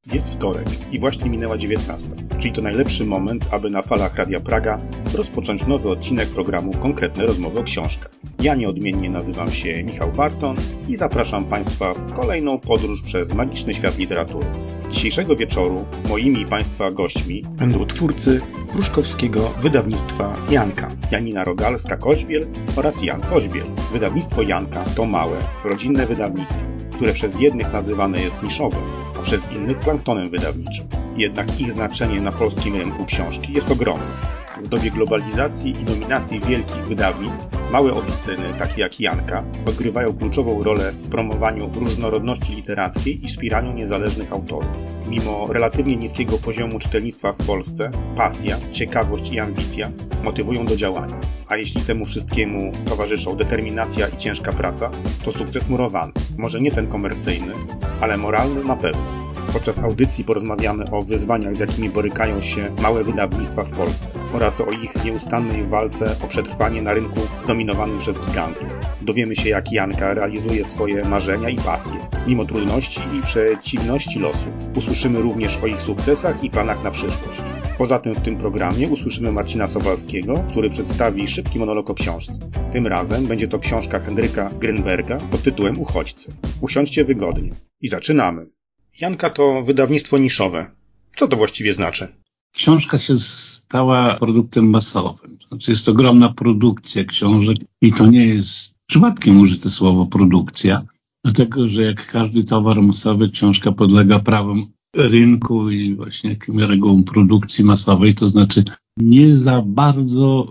Jest wtorek i właśnie minęła 19, czyli to najlepszy moment, aby na falach Radia Praga rozpocząć nowy odcinek programu Konkretne rozmowy o książkach. Ja nieodmiennie nazywam się Michał Barton i zapraszam Państwa w kolejną podróż przez magiczny świat literatury. Dzisiejszego wieczoru moimi i Państwa gośćmi będą twórcy pruszkowskiego wydawnictwa Janka, Janina Rogalska-Koźbiel oraz Jan Koźbiel. Wydawnictwo Janka to małe, rodzinne wydawnictwo, które przez jednych nazywane jest niszowym, a przez innych planktonem wydawniczym. Jednak ich znaczenie na polskim rynku książki jest ogromne. W dobie globalizacji i dominacji wielkich wydawnictw małe oficyny, takie jak Janka, odgrywają kluczową rolę w promowaniu różnorodności literackiej i wspieraniu niezależnych autorów. Mimo relatywnie niskiego poziomu czytelnictwa w Polsce, pasja, ciekawość i ambicja motywują do działania. A jeśli temu wszystkiemu towarzyszą determinacja i ciężka praca, to sukces murowany. Może nie ten komercyjny, ale moralny na pewno. Podczas audycji porozmawiamy o wyzwaniach, z jakimi borykają się małe wydawnictwa w Polsce oraz o ich nieustannej walce o przetrwanie na rynku zdominowanym przez gigantów. Dowiemy się, jak Janka realizuje swoje marzenia i pasje, mimo trudności i przeciwności losu. Usłyszymy również o ich sukcesach i planach na przyszłość. Poza tym w tym programie usłyszymy Marcina Sobalskiego, który przedstawi szybki monolog o książce. Tym razem będzie to książka Henryka Grynberga pod tytułem Uchodźcy. Usiądźcie wygodnie i zaczynamy. Janka to wydawnictwo niszowe. Co to właściwie znaczy? Książka się stała produktem masowym. Znaczy jest ogromna produkcja książek i to nie jest przypadkiem użyte słowo produkcja, dlatego że jak każdy towar masowy, książka podlega prawom rynku i właśnie jakim regułom produkcji masowej, to znaczy nie za bardzo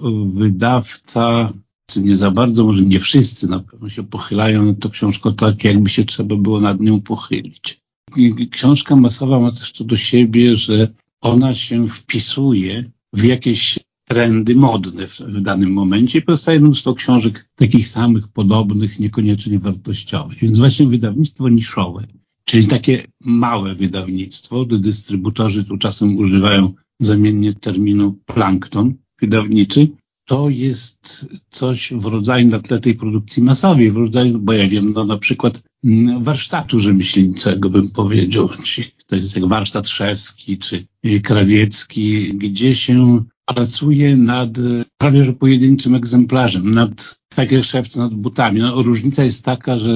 wydawca, czy nie za bardzo, może nie wszyscy na pewno się pochylają nad tą książką tak, jakby się trzeba było nad nią pochylić. Książka masowa ma też to do siebie, że ona się wpisuje w jakieś trendy modne w danym momencie i powstaje mnóstwo książek takich samych, podobnych, niekoniecznie wartościowych. Więc właśnie wydawnictwo niszowe, czyli takie małe wydawnictwo, dystrybutorzy tu czasem używają zamiennie terminu plankton wydawniczy, to jest coś w rodzaju na tle tej produkcji masowej, w rodzaju, bo ja wiem, na przykład warsztatu rzemieślniczego bym powiedział, to jest jak warsztat szewski czy krawiecki, gdzie się pracuje nad prawie że pojedynczym egzemplarzem, tak jak szewc nad butami. Różnica jest taka, że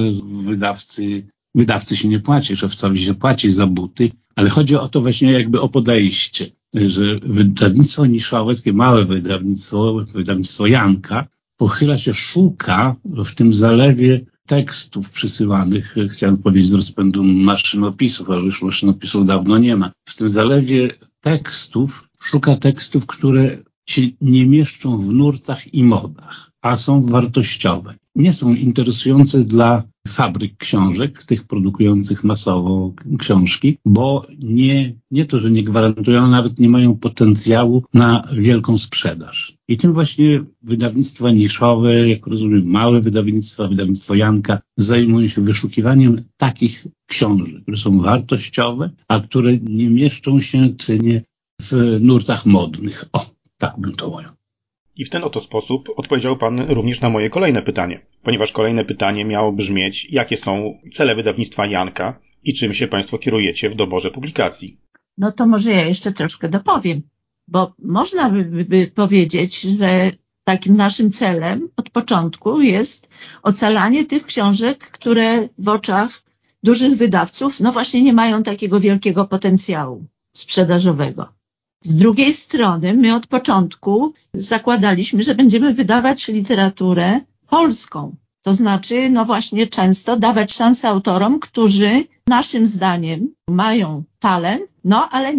wydawcy się nie płaci, szewcowi się płaci za buty, ale chodzi o to właśnie jakby o podejście, że wydawnictwo niszowe, takie małe wydawnictwo Janka, pochyla się, szuka w tym zalewie tekstów przysyłanych, chciałem powiedzieć z rozpędu maszynopisów, ale już maszynopisów dawno nie ma. W tym zalewie tekstów szuka tekstów, które się nie mieszczą w nurtach i modach, a są wartościowe. Nie są interesujące dla fabryk książek, tych produkujących masowo książki, bo nie to, że nie gwarantują, nawet nie mają potencjału na wielką sprzedaż. I tym właśnie wydawnictwa niszowe, jak rozumiem, małe wydawnictwa, wydawnictwo Janka, zajmują się wyszukiwaniem takich książek, które są wartościowe, a które nie mieszczą się czy nie w nurtach modnych. O, tak bym to ujął. I w ten oto sposób odpowiedział Pan również na moje kolejne pytanie, ponieważ kolejne pytanie miało brzmieć, jakie są cele wydawnictwa Janka i czym się Państwo kierujecie w doborze publikacji. No to może ja jeszcze troszkę dopowiem, bo można by powiedzieć, że takim naszym celem od początku jest ocalanie tych książek, które w oczach dużych wydawców, no właśnie nie mają takiego wielkiego potencjału sprzedażowego. Z drugiej strony my od początku zakładaliśmy, że będziemy wydawać literaturę polską. To znaczy, no właśnie często dawać szansę autorom, którzy naszym zdaniem mają talent, no ale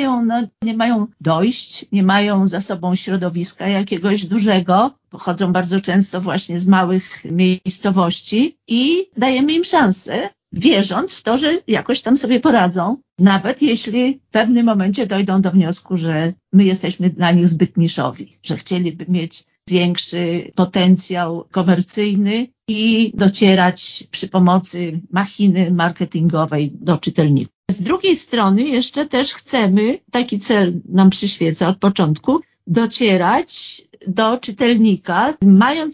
nie mają dojść, nie mają za sobą środowiska jakiegoś dużego, pochodzą bardzo często właśnie z małych miejscowości i dajemy im szansę, wierząc w to, że jakoś tam sobie poradzą, nawet jeśli w pewnym momencie dojdą do wniosku, że my jesteśmy dla nich zbyt niszowi, że chcieliby mieć większy potencjał komercyjny i docierać przy pomocy machiny marketingowej do czytelników. Z drugiej strony jeszcze też chcemy, taki cel nam przyświeca od początku, docierać do czytelnika, mając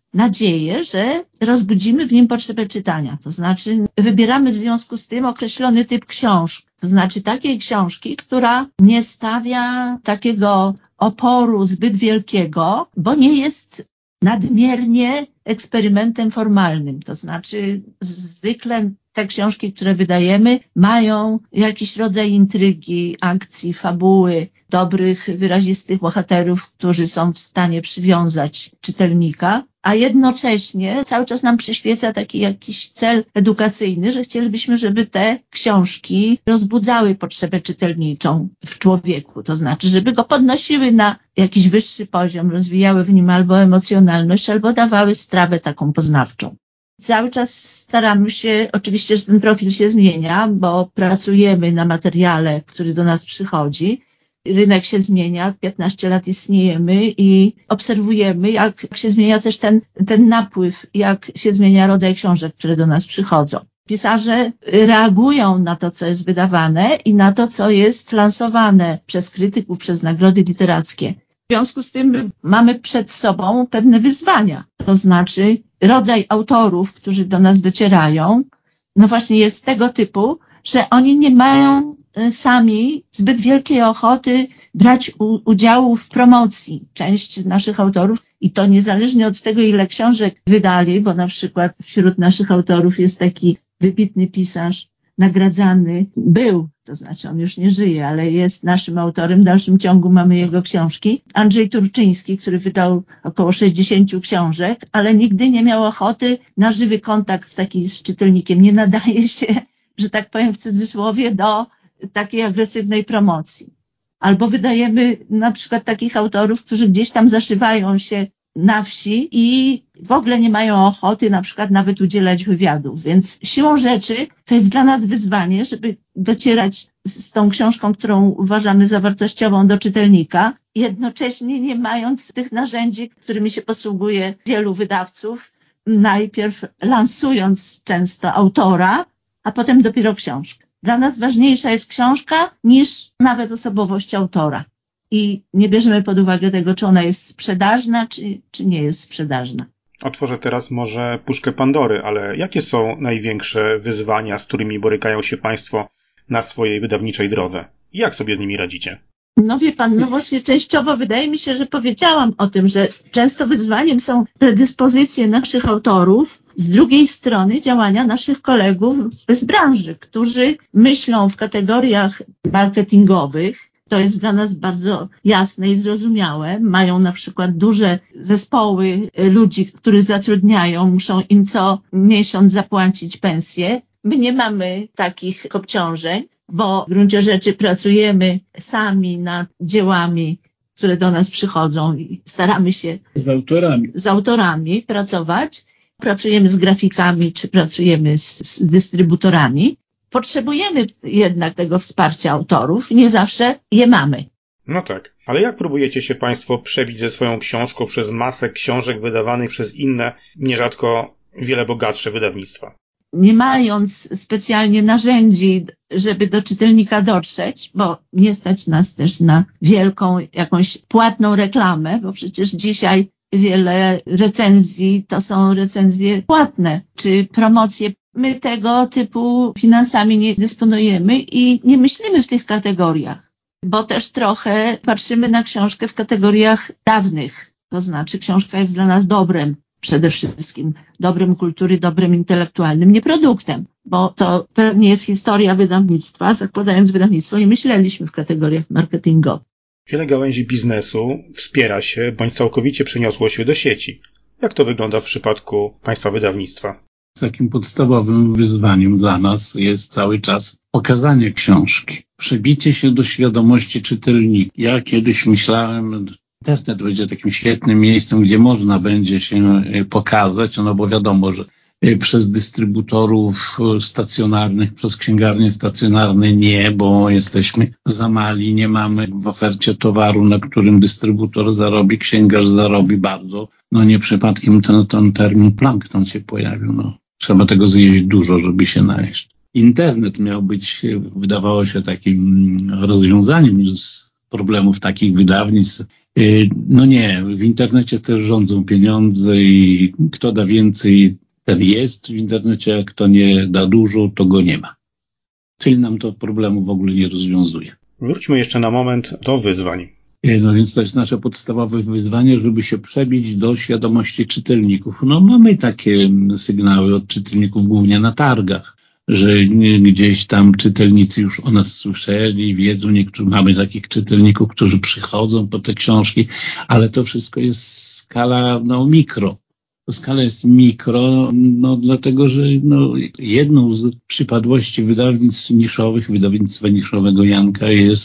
nadzieję, że rozbudzimy w nim potrzebę czytania. To znaczy wybieramy w związku z tym określony typ książki. To znaczy takiej książki, która nie stawia takiego oporu zbyt wielkiego, bo nie jest nadmiernie eksperymentem formalnym. To znaczy zwykle te książki, które wydajemy, mają jakiś rodzaj intrygi, akcji, fabuły, dobrych, wyrazistych bohaterów, którzy są w stanie przywiązać czytelnika, a jednocześnie cały czas nam przyświeca taki jakiś cel edukacyjny, że chcielibyśmy, żeby te książki rozbudzały potrzebę czytelniczą w człowieku. To znaczy, żeby go podnosiły na jakiś wyższy poziom, rozwijały w nim albo emocjonalność, albo dawały strawę taką poznawczą. Cały czas staramy się, oczywiście, że ten profil się zmienia, bo pracujemy na materiale, który do nas przychodzi. Rynek się zmienia, 15 lat istniejemy i obserwujemy, jak się zmienia też ten napływ, jak się zmienia rodzaj książek, które do nas przychodzą. Pisarze reagują na to, co jest wydawane i na to, co jest lansowane przez krytyków, przez nagrody literackie. W związku z tym mamy przed sobą pewne wyzwania. To znaczy rodzaj autorów, którzy do nas docierają, no właśnie jest tego typu, że oni nie mają sami zbyt wielkiej ochoty brać udziału w promocji. Część naszych autorów, i to niezależnie od tego, ile książek wydali, bo na przykład wśród naszych autorów jest taki wybitny pisarz, nagradzany był, to znaczy on już nie żyje, ale jest naszym autorem, w dalszym ciągu mamy jego książki. Andrzej Turczyński, który wydał około 60 książek, ale nigdy nie miał ochoty na żywy kontakt taki z czytelnikiem. Nie nadaje się, że tak powiem w cudzysłowie, do takiej agresywnej promocji. Albo wydajemy na przykład takich autorów, którzy gdzieś tam zaszywają się na wsi i w ogóle nie mają ochoty na przykład nawet udzielać wywiadów. Więc siłą rzeczy to jest dla nas wyzwanie, żeby docierać z tą książką, którą uważamy za wartościową, do czytelnika, jednocześnie nie mając tych narzędzi, którymi się posługuje wielu wydawców, najpierw lansując często autora, a potem dopiero książkę. Dla nas ważniejsza jest książka niż nawet osobowość autora. I nie bierzemy pod uwagę tego, czy ona jest sprzedażna, czy nie jest sprzedażna. Otworzę teraz może puszkę Pandory, ale jakie są największe wyzwania, z którymi borykają się Państwo na swojej wydawniczej drodze? Jak sobie z nimi radzicie? No wie pan, no właśnie częściowo wydaje mi się, że powiedziałam o tym, że często wyzwaniem są predyspozycje naszych autorów, z drugiej strony działania naszych kolegów z branży, którzy myślą w kategoriach marketingowych. To jest dla nas bardzo jasne i zrozumiałe. Mają na przykład duże zespoły ludzi, których zatrudniają, muszą im co miesiąc zapłacić pensję. My nie mamy takich obciążeń, bo w gruncie rzeczy pracujemy sami nad dziełami, które do nas przychodzą i staramy się z autorami pracować. Pracujemy z grafikami, czy pracujemy z dystrybutorami. Potrzebujemy jednak tego wsparcia autorów i nie zawsze je mamy. No tak, ale jak próbujecie się Państwo przebić ze swoją książką przez masę książek wydawanych przez inne, nierzadko wiele bogatsze wydawnictwa? Nie mając specjalnie narzędzi, żeby do czytelnika dotrzeć, bo nie stać nas też na wielką jakąś płatną reklamę, bo przecież dzisiaj wiele recenzji to są recenzje płatne, czy promocje. My tego typu finansami nie dysponujemy i nie myślimy w tych kategoriach, bo też trochę patrzymy na książkę w kategoriach dawnych. To znaczy książka jest dla nas dobrem, przede wszystkim dobrem kultury, dobrem intelektualnym, nie produktem, bo to pewnie jest historia wydawnictwa. Zakładając wydawnictwo, nie myśleliśmy w kategoriach marketingowych. Wiele gałęzi biznesu wspiera się bądź całkowicie przeniosło się do sieci. Jak to wygląda w przypadku Państwa wydawnictwa? Takim podstawowym wyzwaniem dla nas jest cały czas pokazanie książki, przebicie się do świadomości czytelnika. Ja kiedyś myślałem, internet będzie takim świetnym miejscem, gdzie można będzie się pokazać, no bo wiadomo, że przez dystrybutorów stacjonarnych, przez księgarnie stacjonarne nie, bo jesteśmy za mali, nie mamy w ofercie towaru, na którym dystrybutor zarobi, księgarz zarobi bardzo. No nie przypadkiem ten termin plankton się pojawił. No, trzeba tego zjeść dużo, żeby się najeść. Internet miał być, wydawało się, takim rozwiązaniem z problemów takich wydawnictw No nie, w internecie też rządzą pieniądze i kto da więcej, ten jest w internecie, a kto nie da dużo, to go nie ma. Czyli nam to problemu w ogóle nie rozwiązuje. Wróćmy jeszcze na moment do wyzwań. No więc to jest nasze podstawowe wyzwanie, żeby się przebić do świadomości czytelników. No mamy takie sygnały od czytelników głównie na targach, że gdzieś tam czytelnicy już o nas słyszeli, wiedzą, mamy takich czytelników, którzy przychodzą po te książki, ale to wszystko jest skala mikro. Skala jest mikro, dlatego że jedną z przypadłości wydawnictw niszowych, wydawnictwa niszowego Janka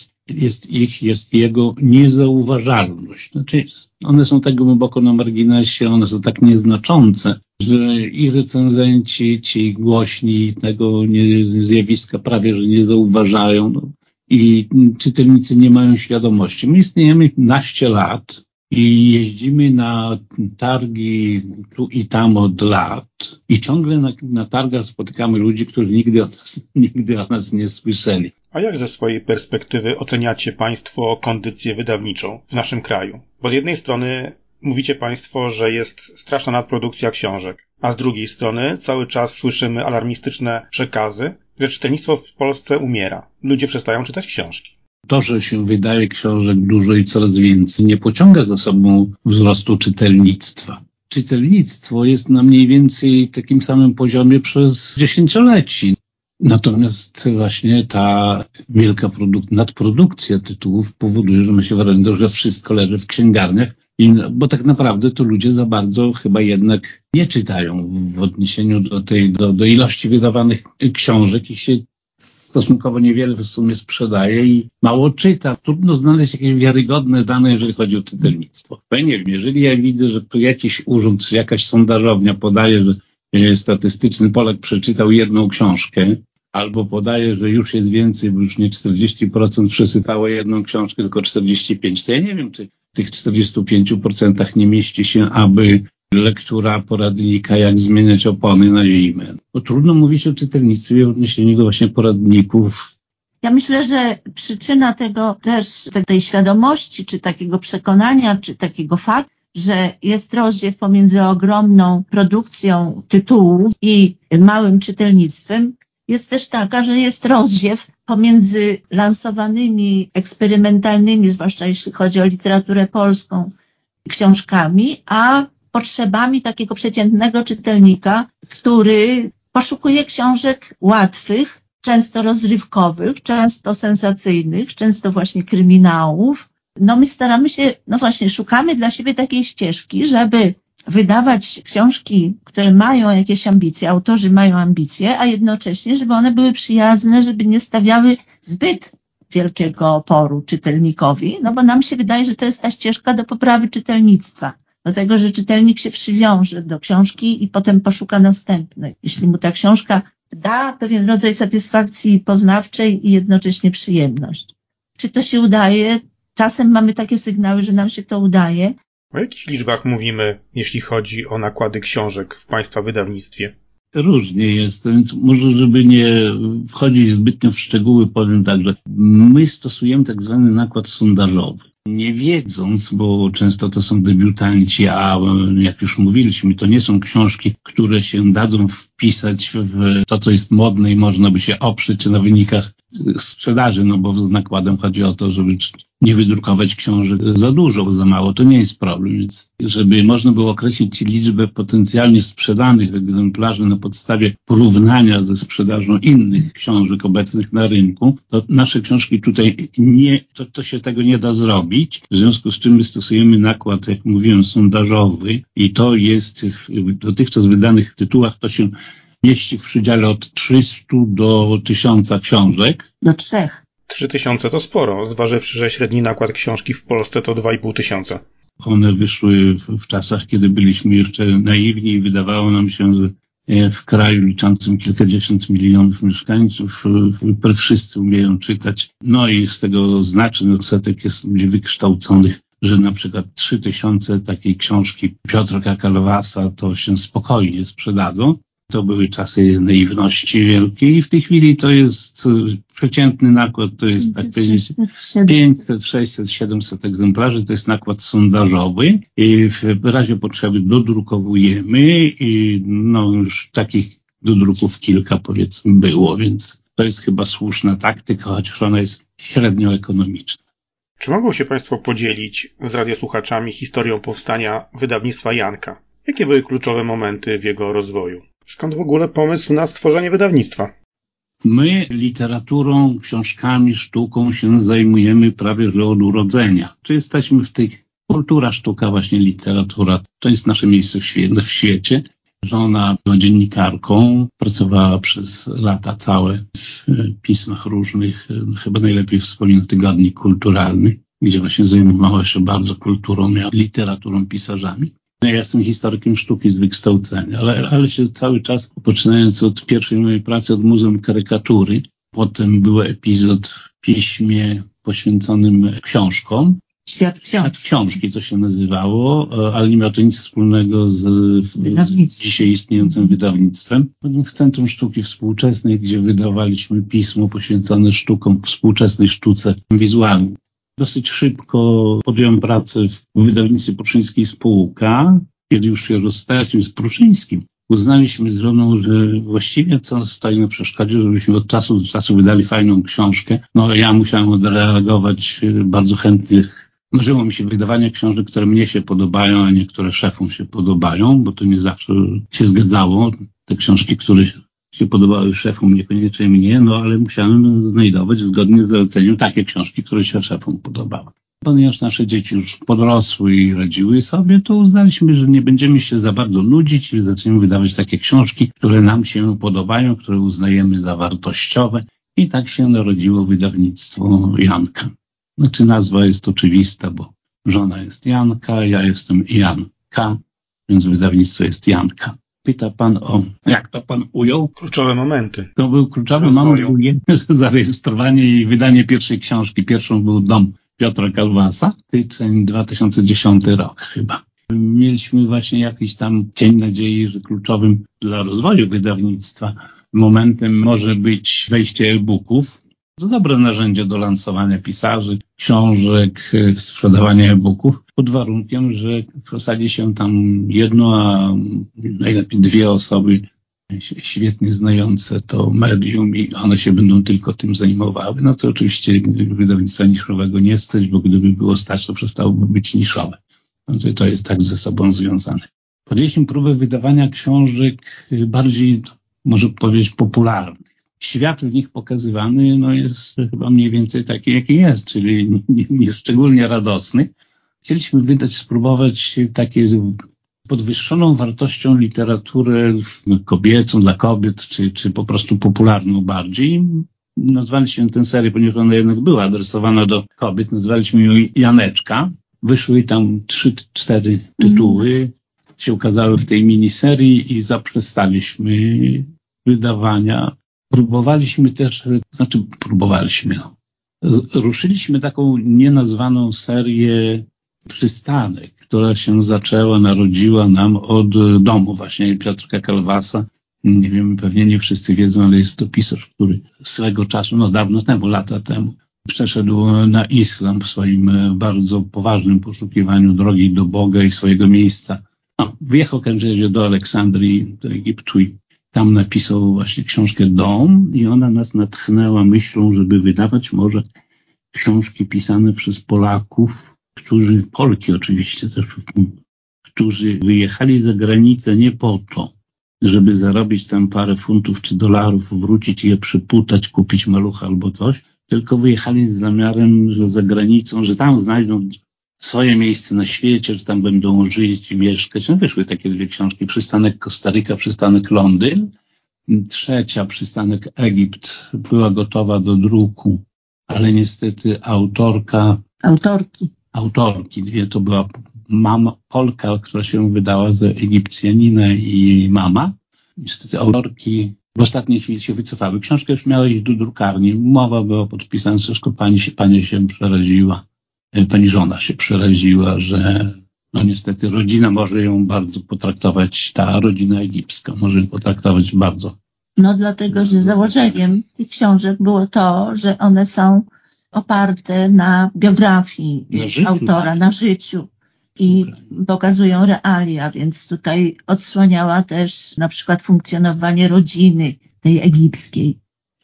jest jego niezauważalność. Znaczy, one są tak głęboko na marginesie, one są tak nieznaczące, że i recenzenci, ci głośni tego zjawiska prawie, że nie zauważają. I czytelnicy nie mają świadomości. My istniejemy naście lat i jeździmy na targi tu i tam od lat i ciągle na targach spotykamy ludzi, którzy nigdy o nas nie słyszeli. A jak ze swojej perspektywy oceniacie Państwo kondycję wydawniczą w naszym kraju? Bo z jednej strony mówicie Państwo, że jest straszna nadprodukcja książek, a z drugiej strony cały czas słyszymy alarmistyczne przekazy, że czytelnictwo w Polsce umiera. Ludzie przestają czytać książki. To, że się wydaje książek dużo i coraz więcej, nie pociąga za sobą wzrostu czytelnictwa. Czytelnictwo jest na mniej więcej takim samym poziomie przez dziesięcioleci. Natomiast właśnie ta wielka nadprodukcja tytułów powoduje, że my się wrażenie, że wszystko leży w księgarniach, bo tak naprawdę to ludzie za bardzo chyba jednak nie czytają w odniesieniu do ilości wydawanych książek i się stosunkowo niewiele w sumie sprzedaje i mało czyta. Trudno znaleźć jakieś wiarygodne dane, jeżeli chodzi o czytelnictwo. Ja nie wiem, jeżeli ja widzę, że tu jakiś urząd czy jakaś sondażownia podaje, że statystyczny Polak przeczytał jedną książkę, albo podaje, że już jest więcej, bo już nie 40% przeczytało jedną książkę, tylko 45%, to ja nie wiem, czy w tych 45% nie mieści się aby lektura poradnika, jak zmieniać opony na zimę. Bo trudno mówić o czytelnictwie w odniesieniu do właśnie poradników. Ja myślę, że przyczyna tego też, tej świadomości, czy takiego przekonania, czy takiego faktu, że jest rozdziew pomiędzy ogromną produkcją tytułów i małym czytelnictwem, jest też taka, że jest rozdziew pomiędzy lansowanymi, eksperymentalnymi, zwłaszcza jeśli chodzi o literaturę polską, książkami, a potrzebami takiego przeciętnego czytelnika, który poszukuje książek łatwych, często rozrywkowych, często sensacyjnych, często właśnie kryminałów. My staramy się, szukamy dla siebie takiej ścieżki, żeby wydawać książki, które mają jakieś ambicje, autorzy mają ambicje, a jednocześnie, żeby one były przyjazne, żeby nie stawiały zbyt wielkiego oporu czytelnikowi, bo nam się wydaje, że to jest ta ścieżka do poprawy czytelnictwa. Dlatego, że czytelnik się przywiąże do książki i potem poszuka następnej. Jeśli mu ta książka da pewien rodzaj satysfakcji poznawczej i jednocześnie przyjemność. Czy to się udaje? Czasem mamy takie sygnały, że nam się to udaje. O jakich liczbach mówimy, jeśli chodzi o nakłady książek w Państwa wydawnictwie? Różnie jest, więc może, żeby nie wchodzić zbytnio w szczegóły, powiem tak, że my stosujemy tak zwany nakład sondażowy. Nie wiedząc, bo często to są debiutanci, a jak już mówiliśmy, to nie są książki, które się dadzą wpisać w to, co jest modne i można by się oprzeć na wynikach sprzedaży, bo z nakładem chodzi o to, żeby nie wydrukować książek za dużo, za mało, to nie jest problem. Więc żeby można było określić liczbę potencjalnie sprzedanych egzemplarzy na podstawie porównania ze sprzedażą innych książek obecnych na rynku, to nasze książki tutaj to się tego nie da zrobić. W związku z czym my stosujemy nakład, jak mówiłem, sondażowy i to jest w dotychczas wydanych tytułach, to się mieści w przedziale od 300 do 1000 książek. Do 3. 3000 to sporo, zważywszy, że średni nakład książki w Polsce to 2500. One wyszły w czasach, kiedy byliśmy jeszcze naiwni i wydawało nam się, że w kraju liczącym kilkadziesiąt milionów mieszkańców wszyscy umieją czytać. I z tego znaczny odsetek jest ludzi wykształconych, że na przykład 3000 takiej książki Piotra Kalwasa to się spokojnie sprzedadzą. To były czasy naiwności wielkiej i w tej chwili to jest przeciętny nakład, to jest tak powiedzieć 500, 600, 700 egzemplarzy, to jest nakład sondażowy i w razie potrzeby dodrukowujemy i już takich dodruków kilka powiedzmy było, więc to jest chyba słuszna taktyka, chociaż ona jest średnio ekonomiczna. Czy mogą się Państwo podzielić z radiosłuchaczami historią powstania wydawnictwa Janka? Jakie były kluczowe momenty w jego rozwoju? Skąd w ogóle pomysł na stworzenie wydawnictwa? My literaturą, książkami, sztuką się zajmujemy prawie że od urodzenia. Czy jesteśmy w tej kultura, sztuka, właśnie literatura. To jest nasze miejsce w świecie. Żona była dziennikarką, pracowała przez lata całe w pismach różnych, chyba najlepiej wspomina Tygodnik Kulturalny, gdzie właśnie zajmowała się bardzo kulturą, literaturą, pisarzami. Ja jestem historykiem sztuki z wykształcenia, ale się cały czas, poczynając od pierwszej mojej pracy od Muzeum Karykatury, potem był epizod w piśmie poświęconym książkom. Świat książki to się nazywało, ale nie miało to nic wspólnego z dzisiaj istniejącym wydawnictwem. W Centrum Sztuki Współczesnej, gdzie wydawaliśmy pismo poświęcone sztukom, współczesnej sztuce wizualnej. Dosyć szybko podjąłem pracę w wydawnictwie Pruszyńskiej Spółka. Kiedy już się rozstaliśmy z Pruszyńskim, uznaliśmy z żoną, że właściwie co stoi na przeszkodzie, żebyśmy od czasu do czasu wydali fajną książkę. Ja musiałem odreagować bardzo chętnych. Marzyło mi się wydawanie książek, które mnie się podobają, a nie które szefom się podobają, bo to nie zawsze się zgadzało. Te książki, które się podobały szefom, niekoniecznie mnie, ale musiałem znajdować zgodnie z zaleceniem takie książki, które się szefom podobały. Ponieważ nasze dzieci już podrosły i radziły sobie, to uznaliśmy, że nie będziemy się za bardzo nudzić i zaczniemy wydawać takie książki, które nam się podobają, które uznajemy za wartościowe. I tak się narodziło wydawnictwo Janka. Nazwa jest oczywista, bo żona jest Janka, ja jestem Jan K., więc wydawnictwo jest Janka. Pyta pan jak to pan ujął? Kluczowe momenty. To był kluczowy moment, był zarejestrowanie i wydanie pierwszej książki. Pierwszą był Dom Piotra Kalwasa, styczeń 2010 rok chyba. Mieliśmy właśnie jakiś tam cień nadziei, że kluczowym dla rozwoju wydawnictwa momentem może być wejście e-booków. To dobre narzędzie do lansowania pisarzy, książek, sprzedawania e-booków, pod warunkiem, że posadzi się tam jedno, a najlepiej dwie osoby świetnie znające to medium i one się będą tylko tym zajmowały. Co oczywiście wydawnictwa niszowego nie stać, bo gdyby było stać, to przestałoby być niszowe. To jest tak ze sobą związane. Podjęliśmy próbę wydawania książek bardziej, może powiedzieć, popularnych. Świat w nich pokazywany jest chyba mniej więcej taki, jaki jest, czyli nie szczególnie radosny. Chcieliśmy spróbować takie podwyższoną wartością literaturę kobiecą, dla kobiet, czy po prostu popularną bardziej. Nazwaliśmy tę serię, ponieważ ona jednak była adresowana do kobiet, nazwaliśmy ją Janeczka. Wyszły tam 3-4 tytuły, się ukazały w tej miniserii i zaprzestaliśmy wydawania. Ruszyliśmy taką nienazwaną serię Przystanek, która się narodziła nam od domu właśnie Piotra Kalwasa. Nie wiem, pewnie nie wszyscy wiedzą, ale jest to pisarz, który swego czasu, dawno temu, lata temu, przeszedł na islam w swoim bardzo poważnym poszukiwaniu drogi do Boga i swojego miejsca. Wyjechał do Aleksandrii, do Egiptu i tam napisał właśnie książkę Dom i ona nas natchnęła myślą, żeby wydawać może książki pisane przez Polaków, Polki oczywiście też, którzy wyjechali za granicę nie po to, żeby zarobić tam parę funtów czy dolarów, wrócić i je przyputać, kupić malucha albo coś, tylko wyjechali z zamiarem, że za granicą, że tam znajdą swoje miejsce na świecie, że tam będą żyć i mieszkać. Wyszły takie dwie książki, Przystanek Kostaryka, Przystanek Londyn. Trzecia, Przystanek Egipt, była gotowa do druku, ale niestety autorki, dwie to była Polka, która się wydała za Egipcjaninę i jej mama. Niestety autorki w ostatniej chwili się wycofały. Książka już miała iść do drukarni, umowa była podpisana, wszystko pani się przeraziła. Pani żona się przeraziła, że No niestety rodzina może ją bardzo potraktować, ta rodzina egipska może ją potraktować bardzo. No dlatego, że założeniem tych książek było to, że one są oparte na biografii autora, na życiu i pokazują realia, więc tutaj odsłaniała też na przykład funkcjonowanie rodziny tej egipskiej.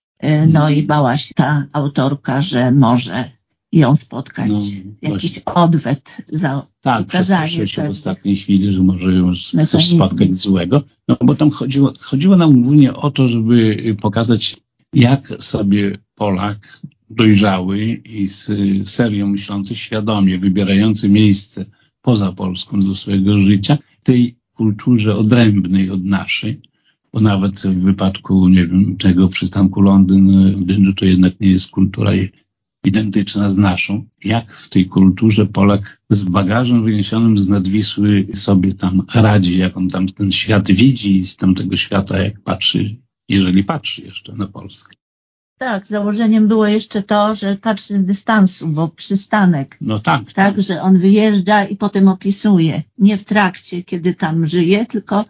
No i bała się ta autorka, że może ją spotkać jakiś odwet za ukazanie się w ostatniej chwili, że może ją coś spotkać złego. No bo tam chodziło nam głównie o to, żeby pokazać, jak sobie Polak dojrzały i z serią myślący świadomie, wybierający miejsce poza Polską do swojego życia, w tej kulturze odrębnej od naszej, bo nawet w wypadku, nie wiem, tego przystanku Londynu to jednak nie jest kultura identyczna z naszą. Jak w tej kulturze Polak z bagażem wyniesionym z nadwisły sobie tam radzi, jak on tam ten świat widzi i z tamtego świata jak patrzy, jeżeli patrzy jeszcze na Polskę. Tak, założeniem było jeszcze to, że patrzy z dystansu, bo przystanek. No tak. Tak, że on wyjeżdża i potem opisuje. Nie w trakcie, kiedy tam żyje, tylko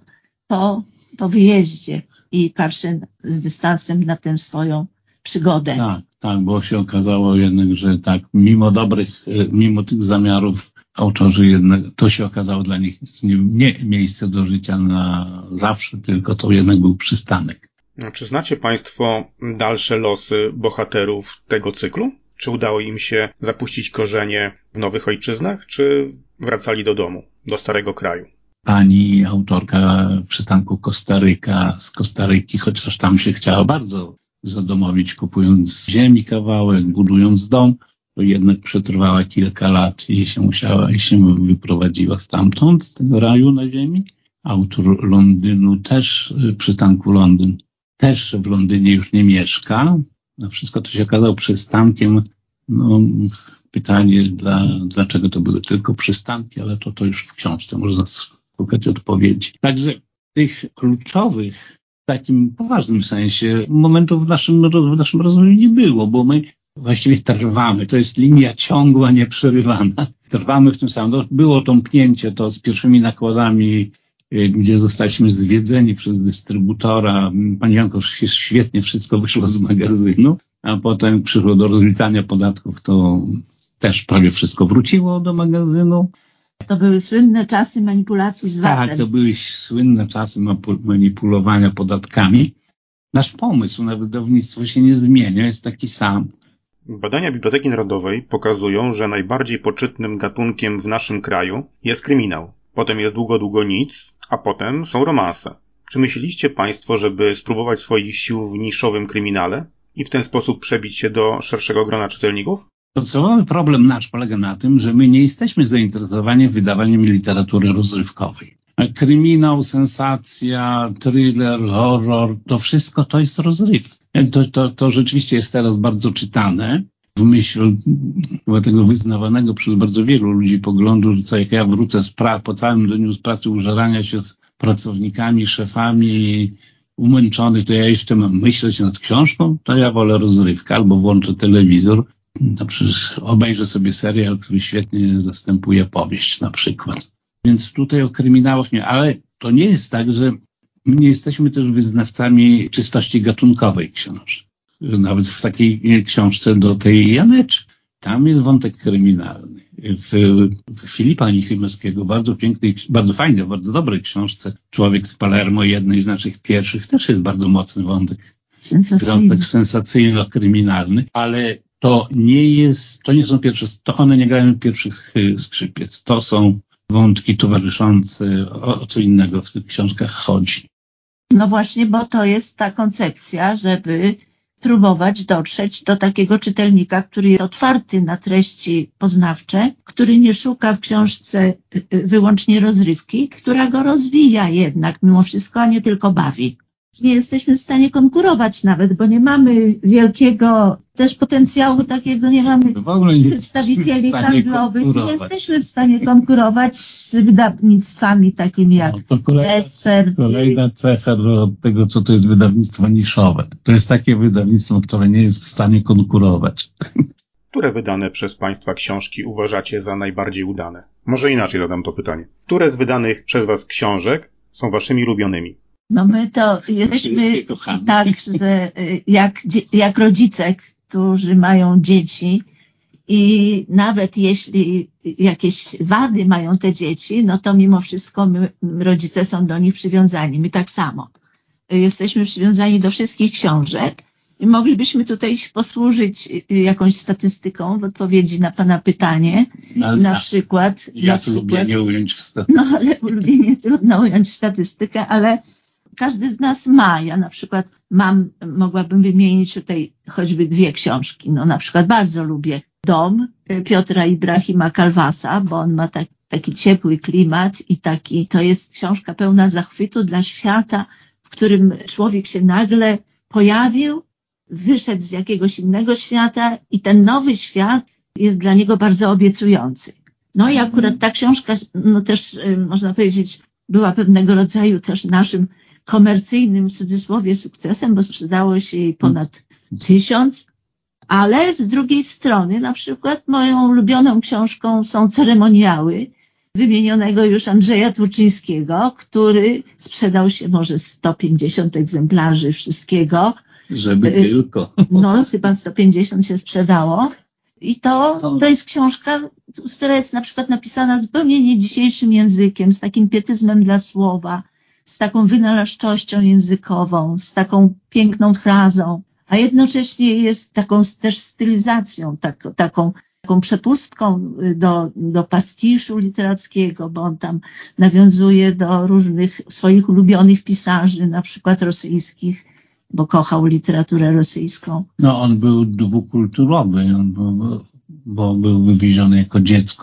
po wyjeździe i patrzy z dystansem na tę swoją przygodę. Tak, bo się okazało jednak, że tak, mimo tych zamiarów autorzy jednak, to się okazało dla nich nie miejsce do życia na zawsze, tylko to jednak był przystanek. Czy znacie Państwo dalsze losy bohaterów tego cyklu? Czy udało im się zapuścić korzenie w nowych ojczyznach, czy wracali do domu, do starego kraju? Pani autorka przystanku Kostaryka z Kostaryki, chociaż tam się chciała bardzo zadomowić, kupując z ziemi kawałek, budując dom, to jednak przetrwała kilka lat i się wyprowadziła stamtąd, z tego raju na ziemi. Autor Londynu też, przystanku Londyn, też w Londynie już nie mieszka. No wszystko to się okazało przystankiem. No, pytanie, dlaczego to były tylko przystanki, ale to już w książce można szukać odpowiedzi. Także tych kluczowych, w takim poważnym sensie, momentów w naszym rozwoju nie było, bo my właściwie trwamy. To jest linia ciągła, nieprzerywana. Trwamy w tym samym. Było tąpnięcie to z pierwszymi nakładami, gdzie zostaliśmy zwiedzeni przez dystrybutora. Pani Jankosz, świetnie wszystko wyszło z magazynu, a potem przyszło do rozliczania podatków, to też prawie wszystko wróciło do magazynu. To były słynne czasy manipulacji z VAT-em. Tak, to były słynne czasy manipulowania podatkami. Nasz pomysł na wydawnictwo się nie zmienia, jest taki sam. Badania Biblioteki Narodowej pokazują, że najbardziej poczytnym gatunkiem w naszym kraju jest kryminał. Potem jest długo nic, a potem są romanse. Czy myśleliście Państwo, żeby spróbować swoich sił w niszowym kryminale i w ten sposób przebić się do szerszego grona czytelników? Podstawowy problem nasz polega na tym, że my nie jesteśmy zainteresowani wydawaniem literatury rozrywkowej. Kryminał, sensacja, thriller, horror, to wszystko to jest rozrywka. To rzeczywiście jest teraz bardzo czytane. W myśl chyba tego wyznawanego przez bardzo wielu ludzi poglądu, że co jak ja wrócę po całym dniu z pracy użerania się z pracownikami, szefami, umęczony, to ja jeszcze mam myśleć nad książką, to ja wolę rozrywkę albo włączę telewizor. No przecież obejrzę sobie serial, który świetnie zastępuje powieść na przykład. Więc tutaj o kryminałach nie, ale to nie jest tak, że my nie jesteśmy też wyznawcami czystości gatunkowej książek. Nawet w takiej książce do tej Janeczki. Tam jest wątek kryminalny. W Filipa Nichymowskiego, bardzo pięknej, bardzo fajnej, bardzo dobrej książce Człowiek z Palermo, jednej z naszych pierwszych, też jest bardzo mocny wątek sensacyjno-kryminalny, ale to nie są pierwsze, to one nie grają pierwszych skrzypiec. To są wątki towarzyszące, o co innego w tych książkach chodzi. No właśnie, bo to jest ta koncepcja, żeby próbować dotrzeć do takiego czytelnika, który jest otwarty na treści poznawcze, który nie szuka w książce wyłącznie rozrywki, która go rozwija jednak mimo wszystko, a nie tylko bawi. Nie jesteśmy w stanie konkurować nawet, bo nie mamy wielkiego też potencjału takiego, nie mamy przedstawicieli handlowych. Nie jesteśmy w stanie konkurować z wydawnictwami takimi jak Esper. Kolejna cecha do tego, co to jest wydawnictwo niszowe. To jest takie wydawnictwo, które nie jest w stanie konkurować. Które wydane przez Państwa książki uważacie za najbardziej udane? Może inaczej zadam to pytanie. Które z wydanych przez Was książek są Waszymi ulubionymi? No my to jesteśmy tak, że jak rodzice, którzy mają dzieci i nawet jeśli jakieś wady mają te dzieci, no to mimo wszystko rodzice są do nich przywiązani. My tak samo. Jesteśmy przywiązani do wszystkich książek i moglibyśmy tutaj posłużyć jakąś statystyką w odpowiedzi na Pana pytanie. Na przykład... Ulubienie ująć w statystykę. No ale ulubienie trudno ująć w statystykę, ale każdy z nas ma. Ja na przykład mogłabym wymienić tutaj choćby 2 książki. No na przykład bardzo lubię Dom Piotra Ibrahima Kalwasa, bo on ma taki ciepły klimat i to jest książka pełna zachwytu dla świata, w którym człowiek się nagle pojawił, wyszedł z jakiegoś innego świata i ten nowy świat jest dla niego bardzo obiecujący. No i akurat ta książka, no też można powiedzieć, była pewnego rodzaju też naszym komercyjnym, w cudzysłowie, sukcesem, bo sprzedało się jej ponad 1000, ale z drugiej strony na przykład moją ulubioną książką są Ceremoniały wymienionego już Andrzeja Turczyńskiego, który sprzedał się może 150 egzemplarzy wszystkiego. Żeby tylko. No, chyba 150 się sprzedało. I to jest książka, która jest na przykład napisana zupełnie nie dzisiejszym językiem, z takim pietyzmem dla słowa, z taką wynalazczością językową, z taką piękną frazą, a jednocześnie jest taką też stylizacją, taką przepustką do pastiszu literackiego, bo on tam nawiązuje do różnych swoich ulubionych pisarzy, na przykład rosyjskich, bo kochał literaturę rosyjską. No on był dwukulturowy, bo był wywieziony jako dziecko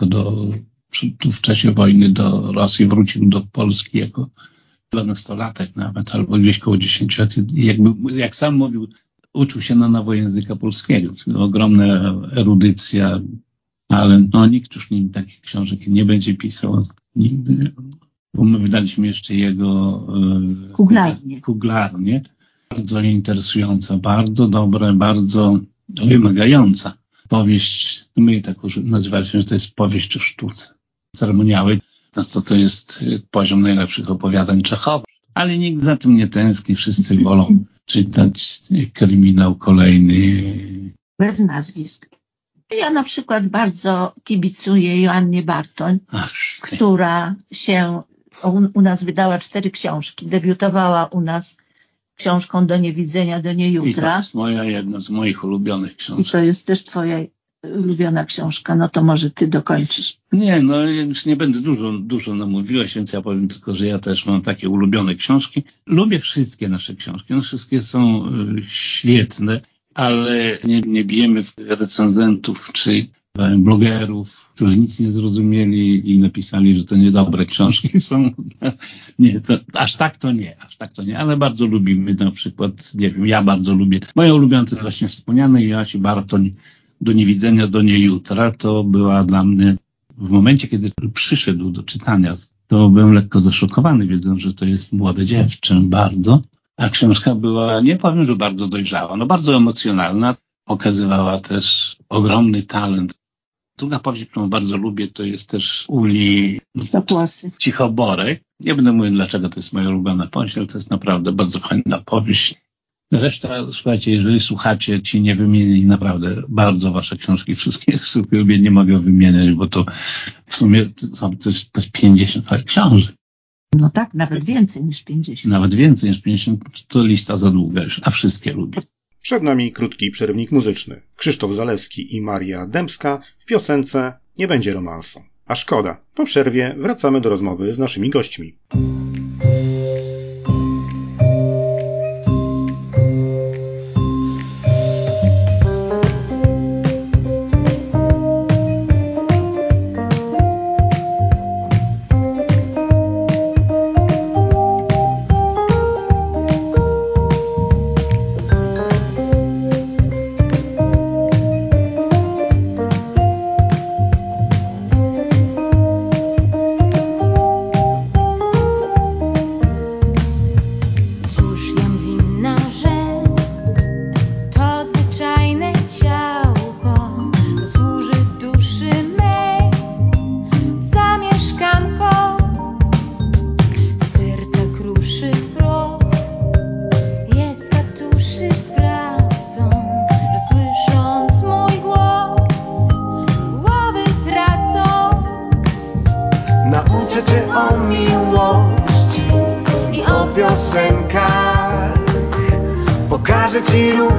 w czasie wojny do Rosji, wrócił do Polski jako 12-latek nawet, albo gdzieś koło 10 lat. Jak sam mówił, uczył się na nowo języka polskiego, czyli ogromna erudycja, ale no nikt już takich książek nie będzie pisał nigdy, bo my wydaliśmy jeszcze jego Kuglarnię. Bardzo interesująca, bardzo dobra, bardzo wymagająca powieść. My tak już nazywaliśmy, że to jest powieść o sztuce. Ceremoniały, to jest poziom najlepszych opowiadań Czechowa. Ale nikt za tym nie tęskni, wszyscy wolą czytać kryminał kolejny. Bez nazwisk. Ja na przykład bardzo kibicuję Joannie Bartoń, która się u nas wydała 4 książki, debiutowała u nas książką Do niewidzenia, do niejutra. I to jest jedna z moich ulubionych książek. I to jest też twoja ulubiona książka, no to może ty dokończysz. Nie, no już nie będę dużo namówiłeś, więc ja powiem tylko, że ja też mam takie ulubione książki. Lubię wszystkie nasze książki, one wszystkie są świetne, ale nie bijemy w recenzentów czy blogerów, którzy nic nie zrozumieli i napisali, że to niedobre książki są. Nie, aż tak to nie, ale bardzo lubimy na przykład, nie wiem, ja bardzo lubię. Moja ulubiona to właśnie wspomnianej Joasi Bartoń Do niewidzenia, do niejutra. To była dla mnie, w momencie, kiedy przyszedł do czytania, to byłem lekko zaszokowany, wiedząc, że to jest młode dziewczę bardzo. A książka była, nie powiem, że bardzo dojrzała, no bardzo emocjonalna. Pokazywała też ogromny talent. Druga powieść, którą bardzo lubię, to jest też Uli Cichoborek. Nie będę mówił, dlaczego to jest moja ulubiona powieść, ale to jest naprawdę bardzo fajna powieść. Reszta, słuchajcie, jeżeli słuchacie, ci nie wymienili naprawdę bardzo wasze książki, wszystkie lubię, nie mogę wymieniać, bo to w sumie to jest 50 książek. No tak, nawet więcej niż 50. Nawet więcej niż 50, to lista za długa już, a wszystkie lubię. Przed nami krótki przerywnik muzyczny. Krzysztof Zalewski i Maria Dębska w piosence Nie będzie romansu. A szkoda. Po przerwie wracamy do rozmowy z naszymi gośćmi.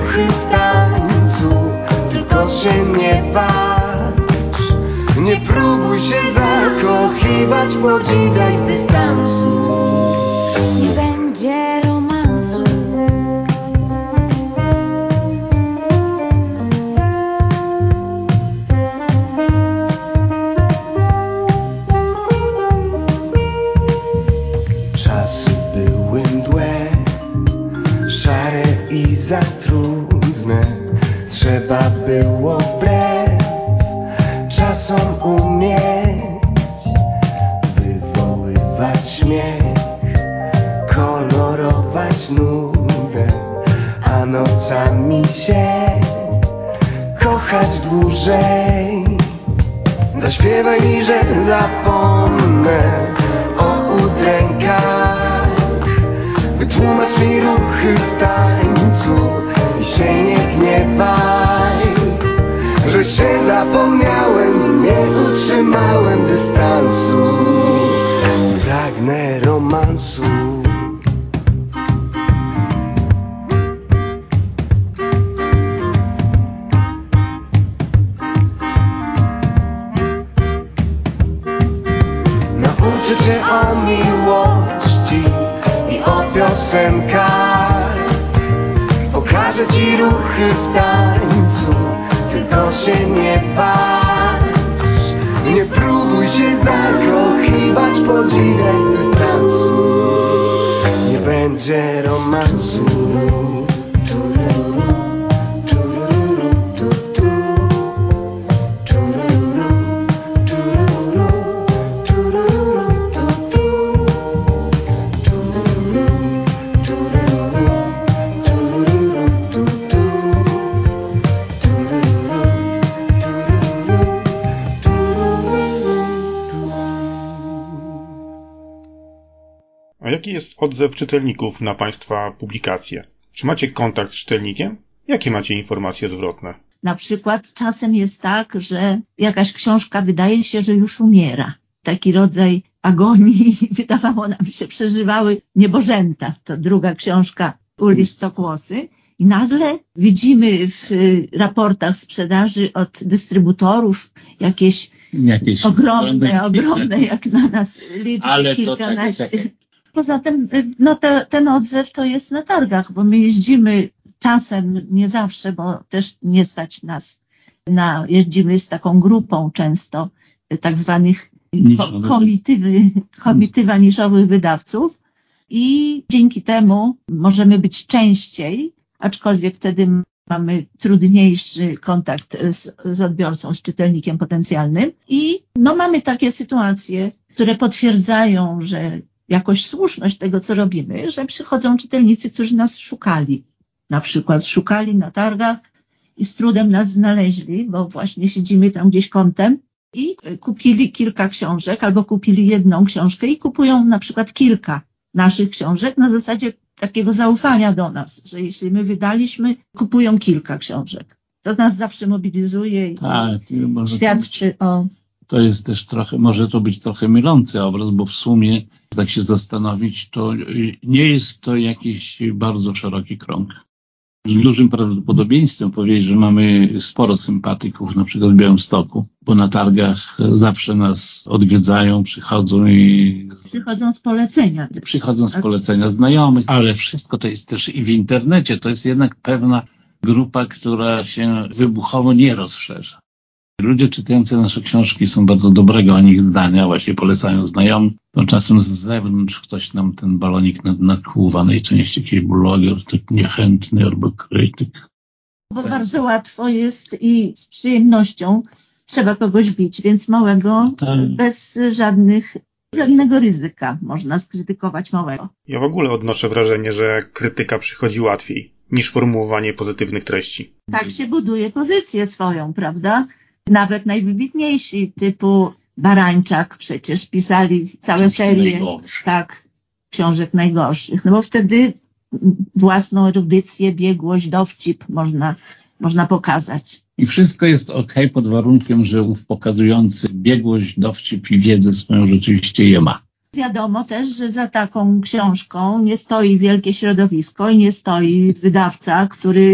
ruchy w tańcu, tylko się nie waż. Nie próbuj się zakochiwać, podziwiaj z dystansu. Nie będzie romansu. Czasy były mdłe, szare i za trudne. Trzeba było wbrew czasom umieć wywoływać śmiech, kolorować nudę, a nocami się kochać dłużej. Zaśpiewaj mi, że zapomnę o udrękach. Wytłumacz mi ruchy w tańcu i się nie gniewaj, że się zapomniałem i nie utrzymałem dystansu. Pragnę romansu. Nauczę cię o miłości i o piosenkach. Pokażę ci ruchy w tańcu, tylko się nie waż. Nie próbuj się zakochiwać, podziwiaj z dystansu. Nie będzie romansu. A jaki jest odzew czytelników na Państwa publikacje? Czy macie kontakt z czytelnikiem? Jakie macie informacje zwrotne? Na przykład czasem jest tak, że jakaś książka wydaje się, że już umiera. Taki rodzaj agonii, wydawało nam się, przeżywały niebożęta. To druga książka Uli Stokłosy. I nagle widzimy w raportach sprzedaży od dystrybutorów jakieś ogromne, jak na nas liczby kilkanaście. Poza tym, ten odzew to jest na targach, bo my jeździmy czasem, nie zawsze, bo też nie stać nas jeździmy z taką grupą często tak zwanych komitywa niszowych wydawców i dzięki temu możemy być częściej, aczkolwiek wtedy mamy trudniejszy kontakt z odbiorcą, z czytelnikiem potencjalnym i mamy takie sytuacje, które potwierdzają, że jakoś słuszność tego, co robimy, że przychodzą czytelnicy, którzy nas szukali. Na przykład szukali na targach i z trudem nas znaleźli, bo właśnie siedzimy tam gdzieś kątem i kupili kilka książek albo kupili jedną książkę i kupują na przykład kilka naszych książek na zasadzie takiego zaufania do nas, że jeśli my wydaliśmy, kupują kilka książek. To nas zawsze mobilizuje i świadczy o... To jest też może to być trochę mylący obraz, bo w sumie, tak się zastanowić, to nie jest to jakiś bardzo szeroki krąg. Z dużym prawdopodobieństwem powiedzieć, że mamy sporo sympatyków, na przykład w Białymstoku, bo na targach zawsze nas odwiedzają, przychodzą z polecenia. Przychodzą z polecenia znajomych, ale wszystko to jest też i w internecie. To jest jednak pewna grupa, która się wybuchowo nie rozszerza. Ludzie czytający nasze książki są bardzo dobrego o nich zdania, właśnie polecają znajomym. To czasem z zewnątrz ktoś nam ten balonik nakłuwa, najczęściej jakiś bloger, tak niechętny albo krytyk. Bo bardzo łatwo jest i z przyjemnością trzeba kogoś bić, więc małego bez żadnego ryzyka można skrytykować małego. Ja w ogóle odnoszę wrażenie, że krytyka przychodzi łatwiej niż formułowanie pozytywnych treści. Tak się buduje pozycję swoją, prawda? Nawet najwybitniejsi typu Barańczak przecież pisali całe serie książek najgorszych. No bo wtedy własną erudycję, biegłość, dowcip można pokazać. I wszystko jest okej pod warunkiem, że ów pokazujący biegłość, dowcip i wiedzę swoją rzeczywiście je ma. Wiadomo też, że za taką książką nie stoi wielkie środowisko i nie stoi wydawca, który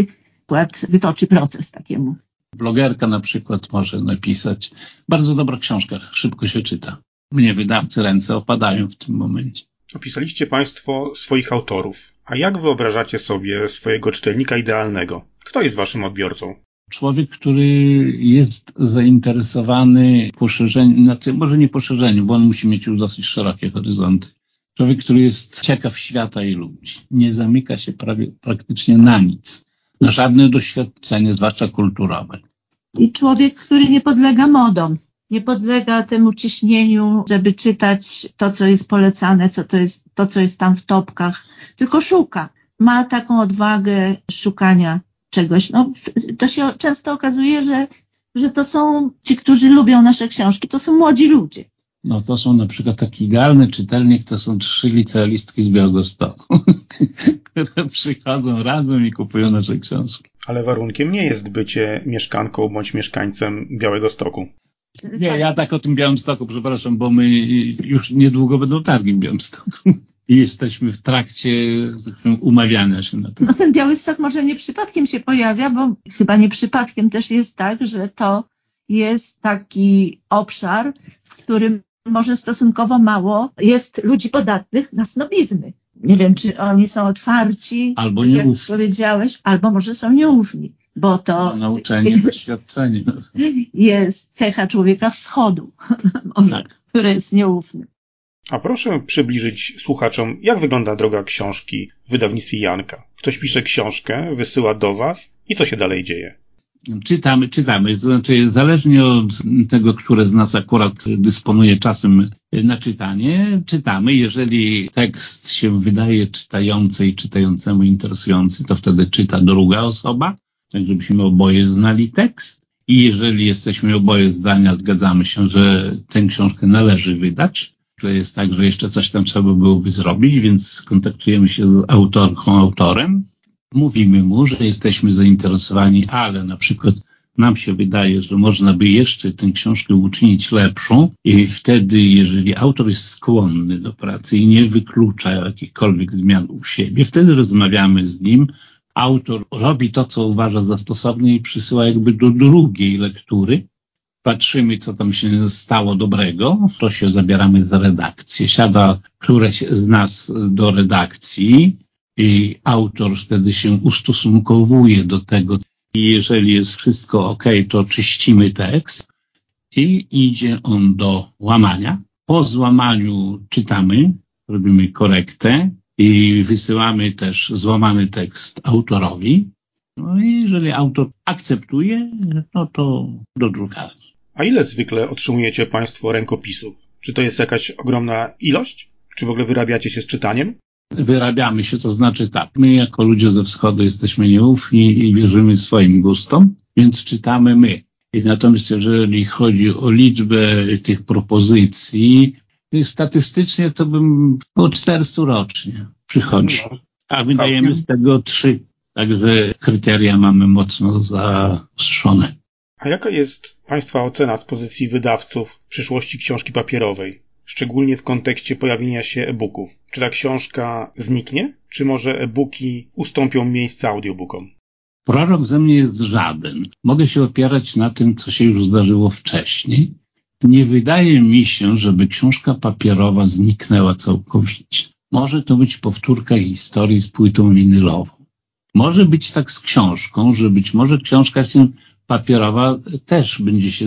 przykład wytoczy proces takiemu. Blogerka na przykład może napisać. Bardzo dobra książka, szybko się czyta. Mnie wydawcy ręce opadają w tym momencie. Opisaliście Państwo swoich autorów. A jak wyobrażacie sobie swojego czytelnika idealnego? Kto jest Waszym odbiorcą? Człowiek, który jest zainteresowany poszerzeniem, znaczy może nie poszerzeniem, bo on musi mieć już dosyć szerokie horyzonty. Człowiek, który jest ciekaw świata i ludzi. Nie zamyka się praktycznie na nic. Na żadne doświadczenie, zwłaszcza kulturowe. I człowiek, który nie podlega modom. Nie podlega temu ciśnieniu, żeby czytać to, co jest polecane, co jest tam w topkach, tylko szuka. Ma taką odwagę szukania czegoś. No, to się często okazuje, że to są ci, którzy lubią nasze książki, to są młodzi ludzie. No to są na przykład taki idealny czytelnik, to są 3 licealistki z Białegostoku, które przychodzą razem i kupują nasze książki. Ale warunkiem nie jest bycie mieszkanką bądź mieszkańcem Białegostoku. Nie, ja tak o tym Białymstoku, przepraszam, bo my już niedługo będą targi w Białymstoku i jesteśmy w trakcie umawiania się na to. No ten Białystok może nie przypadkiem się pojawia, bo chyba nie przypadkiem też jest tak, że to jest taki obszar, w którym może stosunkowo mało jest ludzi podatnych na snobizmy. Nie wiem, czy oni są otwarci, albo jak powiedziałeś, albo może są nieufni, bo to nauczenie, doświadczenie jest cecha człowieka wschodu, może, tak, który jest nieufny. A proszę przybliżyć słuchaczom, jak wygląda droga książki w wydawnictwie Janka. Ktoś pisze książkę, wysyła do Was i co się dalej dzieje? Czytamy, to znaczy zależnie od tego, które z nas akurat dysponuje czasem na czytanie, czytamy. Jeżeli tekst się wydaje czytającej, czytającemu interesujący, to wtedy czyta druga osoba, tak żebyśmy oboje znali tekst. I jeżeli jesteśmy oboje zdania, zgadzamy się, że tę książkę należy wydać, że jest tak, że jeszcze coś tam trzeba byłoby zrobić, więc kontaktujemy się z autorką, autorem. Mówimy mu, że jesteśmy zainteresowani, ale na przykład nam się wydaje, że można by jeszcze tę książkę uczynić lepszą i wtedy, jeżeli autor jest skłonny do pracy i nie wyklucza jakichkolwiek zmian u siebie, wtedy rozmawiamy z nim. Autor robi to, co uważa za stosowne i przysyła jakby do drugiej lektury. Patrzymy, co tam się stało dobrego, to się zabieramy za redakcję. Siada któreś z nas do redakcji i autor wtedy się ustosunkowuje do tego. I jeżeli jest wszystko ok, to czyścimy tekst i idzie on do łamania. Po złamaniu czytamy, robimy korektę i wysyłamy też złamany tekst autorowi. No i jeżeli autor akceptuje, no to do drukarni. A ile zwykle otrzymujecie Państwo rękopisów? Czy to jest jakaś ogromna ilość? Czy w ogóle wyrabiacie się z czytaniem? Wyrabiamy się, to znaczy tak, my jako ludzie ze wschodu jesteśmy nieufni i wierzymy swoim gustom, więc czytamy my. I natomiast jeżeli chodzi o liczbę tych propozycji, statystycznie to bym około 400 rocznie przychodzi, a wydajemy z tego 3. Także kryteria mamy mocno zaostrzone. A jaka jest Państwa ocena z pozycji wydawców przyszłości książki papierowej? Szczególnie w kontekście pojawienia się e-booków. Czy ta książka zniknie? Czy może e-booki ustąpią miejsca audiobookom? Prorok ze mnie jest żaden. Mogę się opierać na tym, co się już zdarzyło wcześniej. Nie wydaje mi się, żeby książka papierowa zniknęła całkowicie. Może to być powtórka historii z płytą winylową. Może być tak z książką, że być może książka papierowa też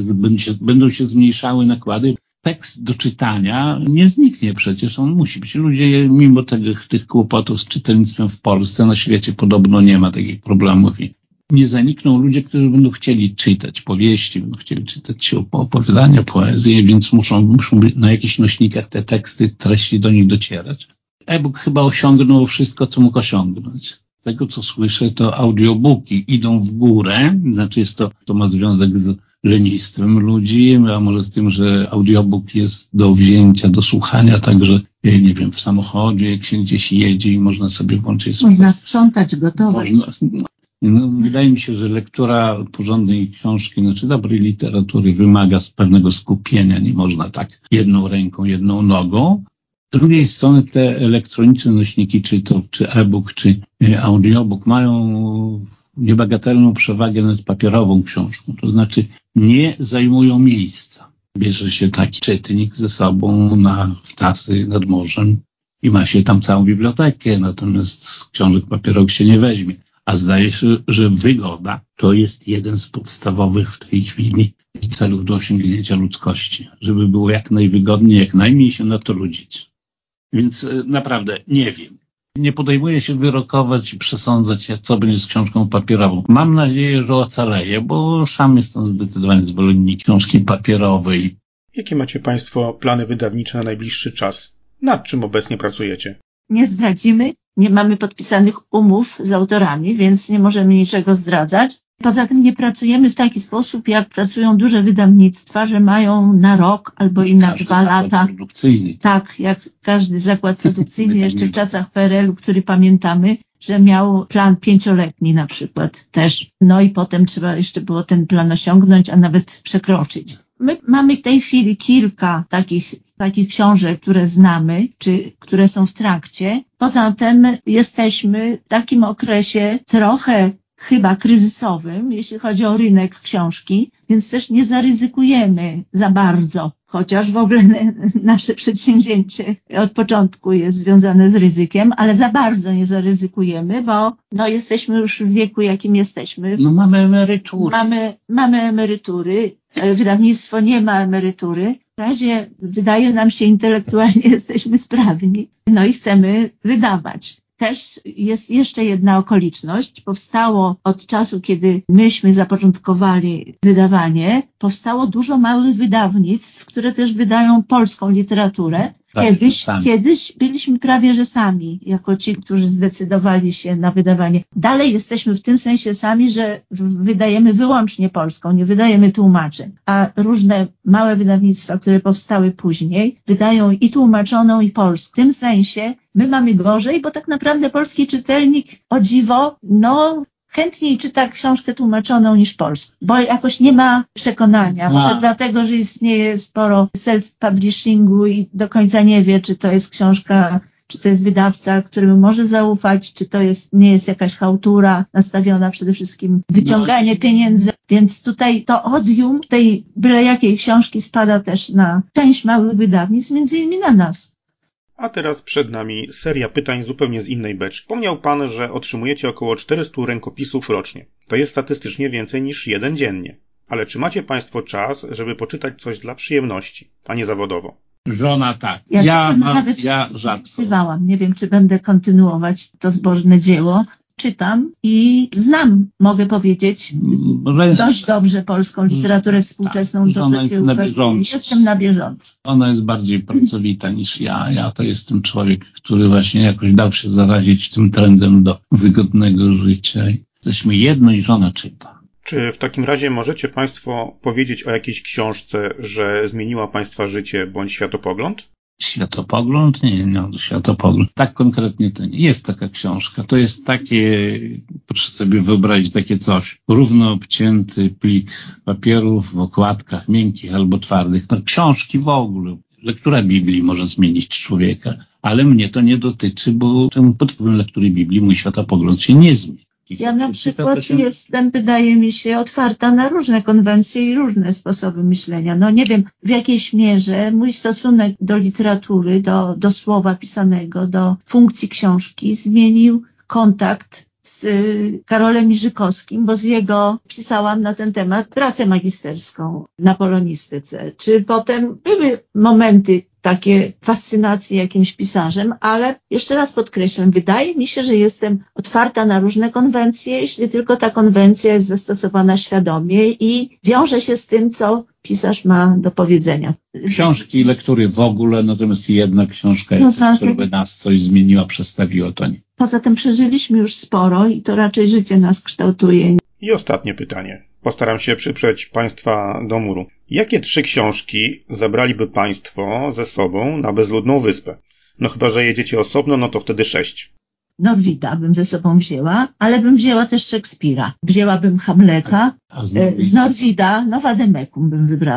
będą się zmniejszały nakłady. Tekst do czytania nie zniknie przecież, on musi być. Ludzie, mimo tych kłopotów z czytelnictwem w Polsce, na świecie podobno nie ma takich problemów i nie zanikną ludzie, którzy będą chcieli czytać powieści, będą chcieli czytać opowiadania, poezję, więc muszą na jakichś nośnikach te teksty, treści do nich docierać. E-book chyba osiągnął wszystko, co mógł osiągnąć. Z tego, co słyszę, to audiobooki idą w górę, znaczy to ma związek z lenistwem ludzi, a może z tym, że audiobook jest do wzięcia, do słuchania, także, nie wiem, w samochodzie, jak się gdzieś jedzie i można sobie włączyć. Można sprzątać, gotować. Wydaje mi się, że lektura porządnej książki, znaczy dobrej literatury wymaga z pewnego skupienia, nie można tak jedną ręką, jedną nogą. Z drugiej strony te elektroniczne nośniki, czy e-book, czy audiobook mają niebagatelną przewagę nad papierową książką. To znaczy nie zajmują miejsca. Bierze się taki czytnik ze sobą w tasy nad morzem i ma się tam całą bibliotekę, natomiast z książek papierowych się nie weźmie. A zdaje się, że wygoda to jest jeden z podstawowych w tej chwili celów do osiągnięcia ludzkości. Żeby było jak najwygodniej, jak najmniej się na to ludzić. Więc naprawdę nie wiem. Nie podejmuję się wyrokować i przesądzać, co będzie z książką papierową. Mam nadzieję, że ocaleję, bo sam jestem zdecydowany zwolennik książki papierowej. Jakie macie Państwo plany wydawnicze na najbliższy czas? Nad czym obecnie pracujecie? Nie zdradzimy, nie mamy podpisanych umów z autorami, więc nie możemy niczego zdradzać. Poza tym nie pracujemy w taki sposób, jak pracują duże wydawnictwa, że mają na rok albo i na 2 lata. Produkcyjny. Tak, jak każdy zakład produkcyjny jeszcze w czasach PRL-u, który pamiętamy, że miał plan 5-letni na przykład też. No i potem trzeba jeszcze było ten plan osiągnąć, a nawet przekroczyć. My mamy w tej chwili kilka takich książek, które znamy, czy które są w trakcie. Poza tym jesteśmy w takim okresie trochę chyba kryzysowym, jeśli chodzi o rynek książki, więc też nie zaryzykujemy za bardzo, chociaż w ogóle nasze przedsięwzięcie od początku jest związane z ryzykiem, ale za bardzo nie zaryzykujemy, bo jesteśmy już w wieku, jakim jesteśmy. Mamy emerytury. Mamy emerytury, wydawnictwo nie ma emerytury. W razie wydaje nam się intelektualnie jesteśmy sprawni, i chcemy wydawać. Też jest jeszcze jedna okoliczność. Powstało od czasu, kiedy myśmy zapoczątkowali wydawanie, powstało dużo małych wydawnictw, które też wydają polską literaturę. Kiedyś byliśmy prawie że sami, jako ci, którzy zdecydowali się na wydawanie. Dalej jesteśmy w tym sensie sami, że wydajemy wyłącznie polską, nie wydajemy tłumaczeń. A różne małe wydawnictwa, które powstały później, wydają i tłumaczoną, i polską. W tym sensie my mamy gorzej, bo tak naprawdę polski czytelnik, o dziwo, chętniej czyta książkę tłumaczoną niż polską, bo jakoś nie ma przekonania. Może dlatego, że istnieje sporo self-publishingu i do końca nie wie, czy to jest książka, czy to jest wydawca, któremu może zaufać, czy to nie jest jakaś chałtura nastawiona przede wszystkim wyciąganie pieniędzy. Więc tutaj to odium tej byle jakiej książki spada też na część małych wydawnictw, między innymi na nas. A teraz przed nami seria pytań zupełnie z innej beczki. Wspomniał Pan, że otrzymujecie około 400 rękopisów rocznie. To jest statystycznie więcej niż 1 dziennie. Ale czy macie Państwo czas, żeby poczytać coś dla przyjemności, a nie zawodowo? Żona tak. Ja rzadko. Nie wiem, czy będę kontynuować to zbożne dzieło. Czytam i znam, mogę powiedzieć, dość dobrze polską literaturę współczesną. Jestem na bieżąco. Ona jest bardziej pracowita niż ja. Ja to jestem człowiek, który właśnie jakoś dał się zarazić tym trendem do wygodnego życia. Jesteśmy jedno i żona czyta. Czy w takim razie możecie Państwo powiedzieć o jakiejś książce, że zmieniła Państwa życie bądź światopogląd? Światopogląd? Nie, światopogląd. Tak konkretnie to nie jest taka książka. To jest takie, proszę sobie wyobrazić takie coś. Równo obcięty plik papierów w okładkach miękkich albo twardych. Książki w ogóle. Lektura Biblii może zmienić człowieka. Ale mnie to nie dotyczy, bo pod wpływem lektury Biblii mój światopogląd się nie zmieni. Ja na przykład jestem, wydaje mi się, otwarta na różne konwencje i różne sposoby myślenia. Nie wiem, w jakiejś mierze mój stosunek do literatury, do słowa pisanego, do funkcji książki zmienił kontakt z Karolem Iżykowskim, bo z jego pisałam na ten temat pracę magisterską na polonistyce. Czy potem były momenty takie fascynacji jakimś pisarzem, ale jeszcze raz podkreślam, wydaje mi się, że jestem otwarta na różne konwencje, jeśli tylko ta konwencja jest zastosowana świadomie i wiąże się z tym, co pisarz ma do powiedzenia. Książki i lektury w ogóle, natomiast jedna książka jest, która by nas coś zmieniła, przestawiła, to nie. Poza tym przeżyliśmy już sporo i to raczej życie nas kształtuje. I ostatnie pytanie. Postaram się przyprzeć Państwa do muru. Jakie 3 książki zabraliby Państwo ze sobą na bezludną wyspę? Chyba że jedziecie osobno, to wtedy 6. Norwida bym ze sobą wzięła, ale bym wzięła też Szekspira. Wzięłabym Hamleta, z Norwida Wademekum bym wybrała.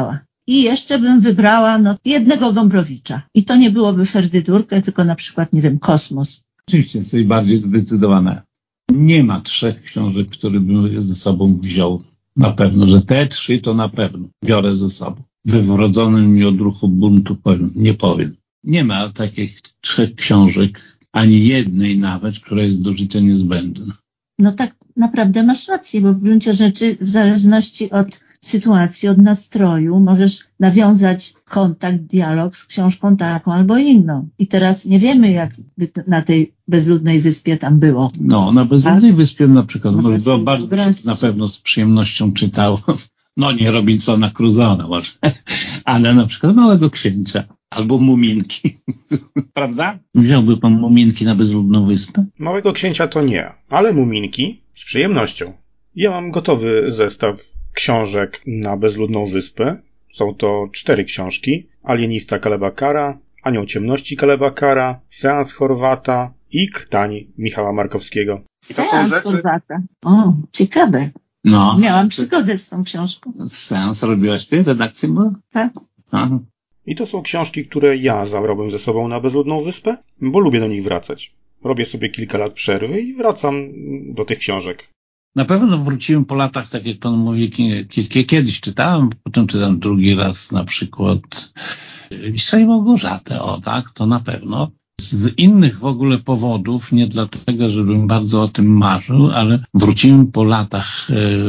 i jeszcze bym wybrała jednego Gombrowicza. I to nie byłoby Ferdydurkę, tylko na przykład, nie wiem, Kosmos. Oczywiście jesteś bardziej zdecydowana. Nie ma 3 książek, które bym ze sobą wziął. Na pewno, że te 3 to na pewno biorę ze sobą. We wrodzonym mi odruchu buntu nie powiem. Nie ma takich 3 książek, ani jednej nawet, która jest do życia niezbędna. No tak naprawdę masz rację, bo w gruncie rzeczy w zależności od sytuacji, od nastroju możesz nawiązać kontakt, dialog z książką taką albo inną. I teraz nie wiemy, jak na tej bezludnej wyspie tam było. No, na bezludnej wyspie na przykład Można bardzo wybrać. na pewno z przyjemnością czytał. No nie Robinsona Crusoe'a może, ale na przykład Małego Księcia albo Muminki. Prawda? Wziąłby pan Muminki na bezludną wyspę? Małego Księcia to nie, ale Muminki z przyjemnością. Ja mam gotowy zestaw książek na bezludną wyspę. Są to 4 książki. Alienista Kaleba Kara, Anioł Ciemności Kaleba Kara, Seans Horwata i Krtań Michała Markowskiego. Seans Horwata. O, ciekawe. No. Miałam przygodę z tą książką. Seans robiłaś ty? Redakcję była? Tak. Aha. I to są książki, które ja zabrałbym ze sobą na bezludną wyspę, bo lubię do nich wracać. Robię sobie kilka lat przerwy i wracam do tych książek. Na pewno wróciłem po latach, tak jak pan mówi, kiedyś czytałem, potem czytam drugi raz na przykład Lisa i Małgorzatę, tak, to na pewno. Z innych w ogóle powodów, nie dlatego, żebym bardzo o tym marzył, ale wróciłem po latach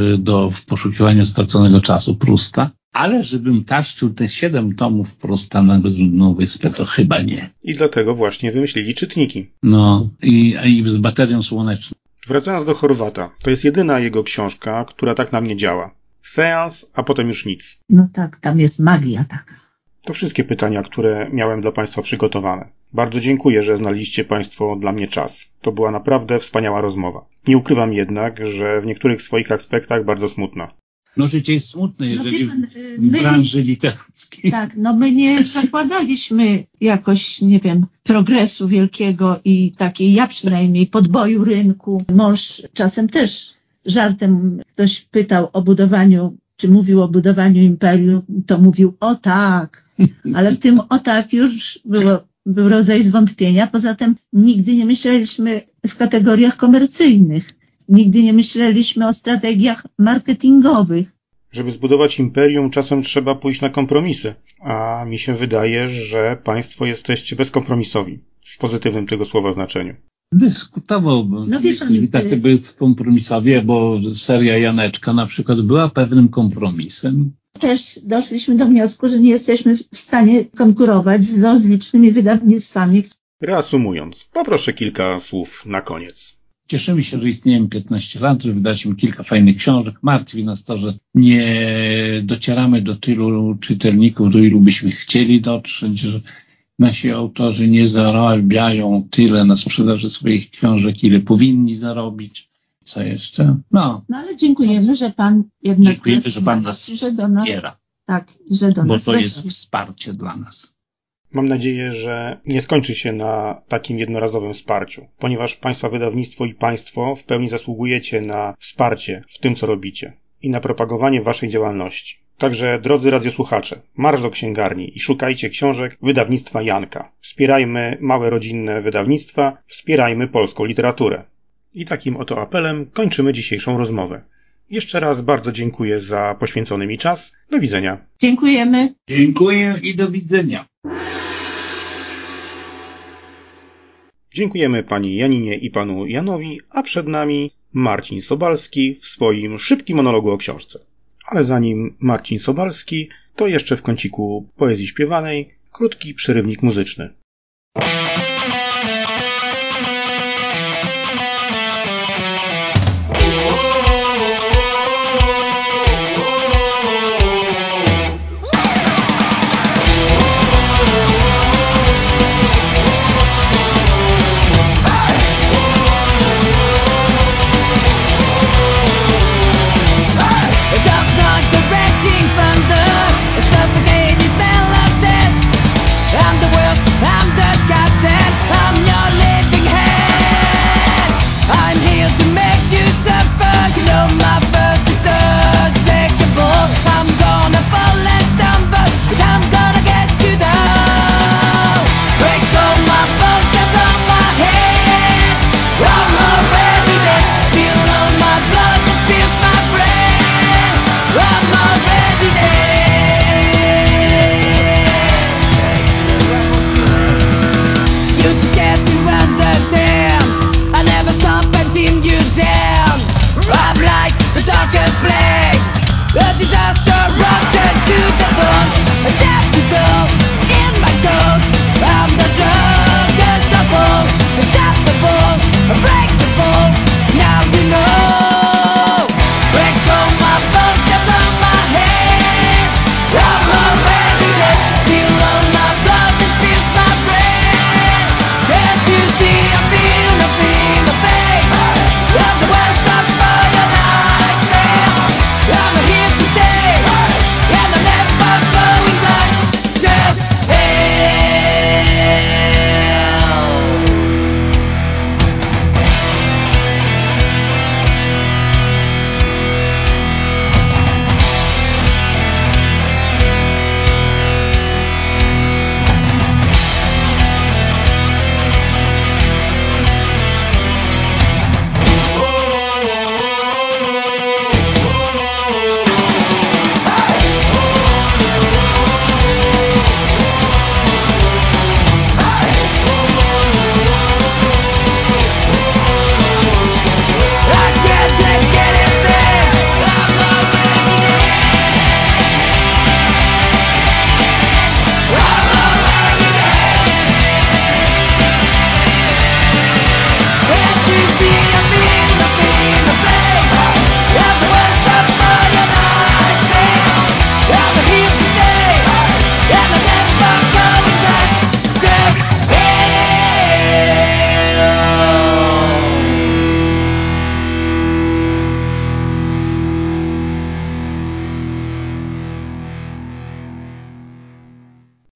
w poszukiwaniu straconego czasu Prusta, ale żebym taszczył te 7 tomów Prusta na bezludną wyspę, to chyba nie. I dlatego właśnie wymyślili czytniki. No i z baterią słoneczną. Wracając do Horwata, to jest jedyna jego książka, która tak na mnie działa. Seans, a potem już nic. No tak, tam jest magia taka. To wszystkie pytania, które miałem dla Państwa przygotowane. Bardzo dziękuję, że znaleźliście Państwo dla mnie czas. To była naprawdę wspaniała rozmowa. Nie ukrywam jednak, że w niektórych swoich aspektach bardzo smutna. No życie jest smutne, jeżeli w branży literackiej. Tak, my nie zakładaliśmy jakoś, nie wiem, progresu wielkiego i takiej, ja przynajmniej, podboju rynku. Mąż czasem też żartem ktoś pytał o budowaniu, czy mówił o budowaniu imperium, to mówił o tak, ale w tym o tak już był rodzaj zwątpienia. Poza tym nigdy nie myśleliśmy w kategoriach komercyjnych. Nigdy nie myśleliśmy o strategiach marketingowych. Żeby zbudować imperium, czasem trzeba pójść na kompromisy. A mi się wydaje, że Państwo jesteście bezkompromisowi. W pozytywnym tego słowa znaczeniu. Dyskutowałbym, jeśli tacy bezkompromisowie, bo seria Janeczka na przykład była pewnym kompromisem. Też doszliśmy do wniosku, że nie jesteśmy w stanie konkurować z rozlicznymi wydawnictwami. Reasumując, poproszę kilka słów na koniec. Cieszymy się, że istniejemy 15 lat, że wydaliśmy kilka fajnych książek. Martwi nas to, że nie docieramy do tylu czytelników, do ilu byśmy chcieli dotrzeć, że nasi autorzy nie zarabiają tyle na sprzedaży swoich książek, ile powinni zarobić. Co jeszcze? No ale dziękujemy, że Pan jednak nas wspiera. Tak, że do nas. Bo to jest wsparcie dla nas. Mam nadzieję, że nie skończy się na takim jednorazowym wsparciu, ponieważ Państwa wydawnictwo i Państwo w pełni zasługujecie na wsparcie w tym, co robicie i na propagowanie Waszej działalności. Także, drodzy radiosłuchacze, marsz do księgarni i szukajcie książek wydawnictwa Janka. Wspierajmy małe rodzinne wydawnictwa, wspierajmy polską literaturę. I takim oto apelem kończymy dzisiejszą rozmowę. Jeszcze raz bardzo dziękuję za poświęcony mi czas. Do widzenia. Dziękujemy. Dziękuję i do widzenia. Dziękujemy pani Janinie i panu Janowi, a przed nami Marcin Sobalski w swoim szybkim monologu o książce. Ale zanim Marcin Sobalski, to jeszcze w kąciku poezji śpiewanej krótki przerywnik muzyczny. I'm the captain.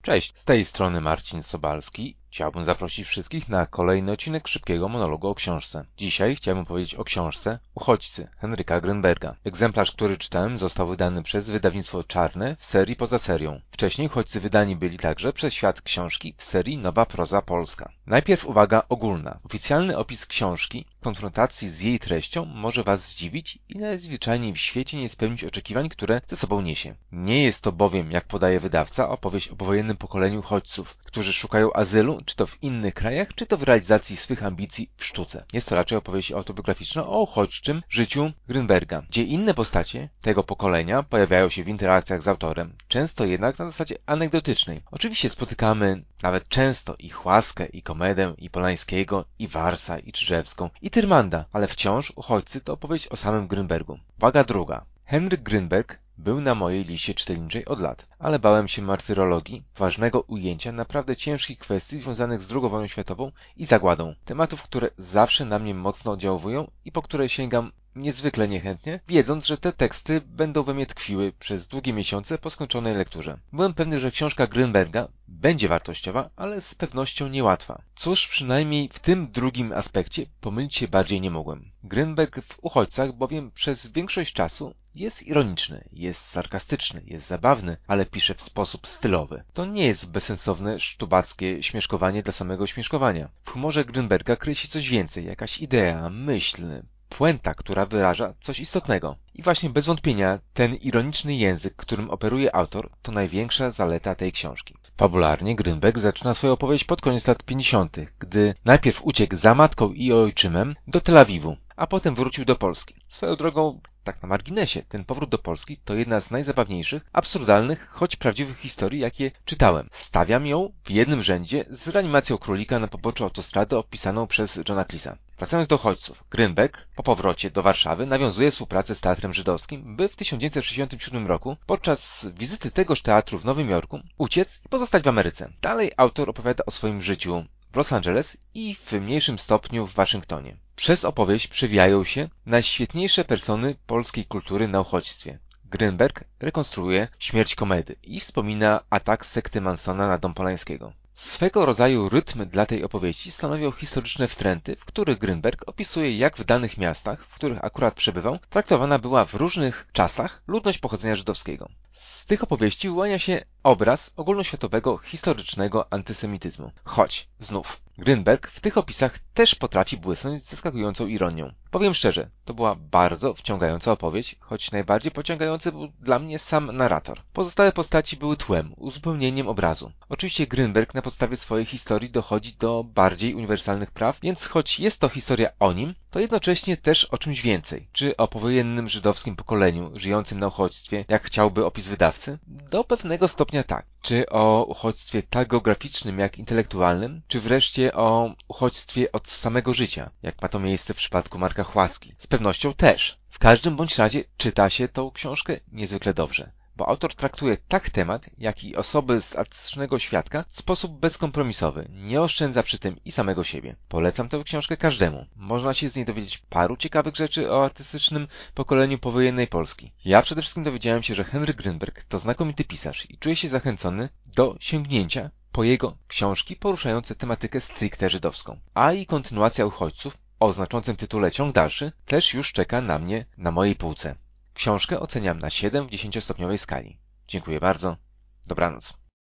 Cześć, z tej strony Marcin Sobalski. Chciałbym zaprosić wszystkich na kolejny odcinek szybkiego monologu o książce. Dzisiaj chciałbym powiedzieć o książce Uchodźcy Henryka Grünberga. Egzemplarz, który czytałem, został wydany przez wydawnictwo Czarne w serii poza serią. Wcześniej uchodźcy wydani byli także przez Świat Książki w serii Nowa Proza Polska. Najpierw uwaga ogólna. Oficjalny opis książki w konfrontacji z jej treścią może Was zdziwić i najzwyczajniej w świecie nie spełnić oczekiwań, które ze sobą niesie. Nie jest to bowiem, jak podaje wydawca, opowieść o powojennym pokoleniu uchodźców, którzy szukają azylu, czy to w innych krajach, czy to w realizacji swych ambicji w sztuce. Jest to raczej opowieść autobiograficzna o uchodźczym życiu Grünberga, gdzie inne postacie tego pokolenia pojawiają się w interakcjach z autorem, często jednak na zasadzie anegdotycznej. Oczywiście spotykamy nawet często i Chłaskę, i Komedę, i Polańskiego, i Warsa, i Czyżewską, i Tyrmanda, ale wciąż Uchodźcy to opowieść o samym Grünbergu. Uwaga druga. Henryk Grünberg był na mojej liście czytelniczej od lat, ale bałem się martyrologii, ważnego ujęcia naprawdę ciężkich kwestii związanych z II wojną światową i zagładą. Tematów, które zawsze na mnie mocno oddziałują i po które sięgam niezwykle niechętnie, wiedząc, że te teksty będą we mnie tkwiły przez długie miesiące po skończonej lekturze. Byłem pewny, że książka Grünberga będzie wartościowa, ale z pewnością niełatwa. Cóż, przynajmniej w tym drugim aspekcie pomylić się bardziej nie mogłem. Grünberg w Uchodźcach bowiem przez większość czasu jest ironiczny, jest sarkastyczny, jest zabawny, ale pisze w sposób stylowy. To nie jest bezsensowne, sztubackie śmieszkowanie dla samego śmieszkowania. W humorze Grünberga kryje się coś więcej, jakaś idea, myśl, puenta, która wyraża coś istotnego. I właśnie bez wątpienia ten ironiczny język, którym operuje autor, to największa zaleta tej książki. Fabularnie Grünberg zaczyna swoją opowieść pod koniec lat 50., gdy najpierw uciekł za matką i ojczymem do Tel Awiwu, a potem wrócił do Polski. Swoją drogą, tak na marginesie, ten powrót do Polski to jedna z najzabawniejszych, absurdalnych, choć prawdziwych historii, jakie czytałem. Stawiam ją w jednym rzędzie z reanimacją królika na poboczu autostrady opisaną przez Johna Cleesa. Wracając do uchodźców, Grünberg po powrocie do Warszawy nawiązuje współpracę z Teatrem Żydowskim, by w 1967 roku podczas wizyty tegoż teatru w Nowym Jorku uciec i pozostać w Ameryce. Dalej autor opowiada o swoim życiu w Los Angeles i w mniejszym stopniu w Waszyngtonie. Przez opowieść przewijają się najświetniejsze persony polskiej kultury na uchodźstwie. Grünberg rekonstruuje śmierć Komedy i wspomina atak sekty Mansona na dom Polańskiego. Swego rodzaju rytm dla tej opowieści stanowią historyczne wtręty, w których Grünberg opisuje, jak w danych miastach, w których akurat przebywał, traktowana była w różnych czasach ludność pochodzenia żydowskiego. Z tych opowieści wyłania się obraz ogólnoświatowego, historycznego antysemityzmu. Choć, znów, Grünberg w tych opisach też potrafi błysnąć z zaskakującą ironią. Powiem szczerze, to była bardzo wciągająca opowieść, choć najbardziej pociągający był dla mnie sam narrator. Pozostałe postaci były tłem, uzupełnieniem obrazu. Oczywiście Grünberg na podstawie swojej historii dochodzi do bardziej uniwersalnych praw, więc choć jest to historia o nim, to jednocześnie też o czymś więcej. Czy o powojennym żydowskim pokoleniu żyjącym na uchodźstwie, jak chciałby opis wydawcy? Do pewnego stopnia tak. Czy o uchodźstwie tak geograficznym jak intelektualnym, czy wreszcie o uchodźstwie od samego życia, jak ma to miejsce w przypadku Marka Chłaski? Z pewnością też. W każdym bądź razie czyta się tą książkę niezwykle dobrze, bo autor traktuje tak temat, jak i osoby z artystycznego świadka w sposób bezkompromisowy, nie oszczędza przy tym i samego siebie. Polecam tę książkę każdemu. Można się z niej dowiedzieć paru ciekawych rzeczy o artystycznym pokoleniu powojennej Polski. Ja przede wszystkim dowiedziałem się, że Henryk Grünberg to znakomity pisarz i czuję się zachęcony do sięgnięcia po jego książki poruszające tematykę stricte żydowską. A i kontynuacja Uchodźców o znaczącym tytule Ciąg dalszy też już czeka na mnie na mojej półce. Książkę oceniam na 7 w 10-stopniowej skali. Dziękuję bardzo. Dobranoc.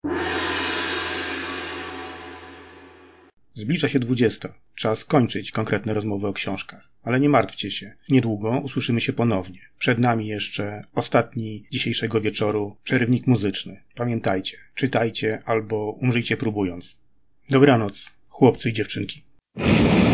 Zbliża się 20. Czas kończyć konkretne rozmowy o książkach. Ale nie martwcie się. Niedługo usłyszymy się ponownie. Przed nami jeszcze ostatni dzisiejszego wieczoru przerywnik muzyczny. Pamiętajcie, czytajcie albo umrzyjcie próbując. Dobranoc, chłopcy i dziewczynki.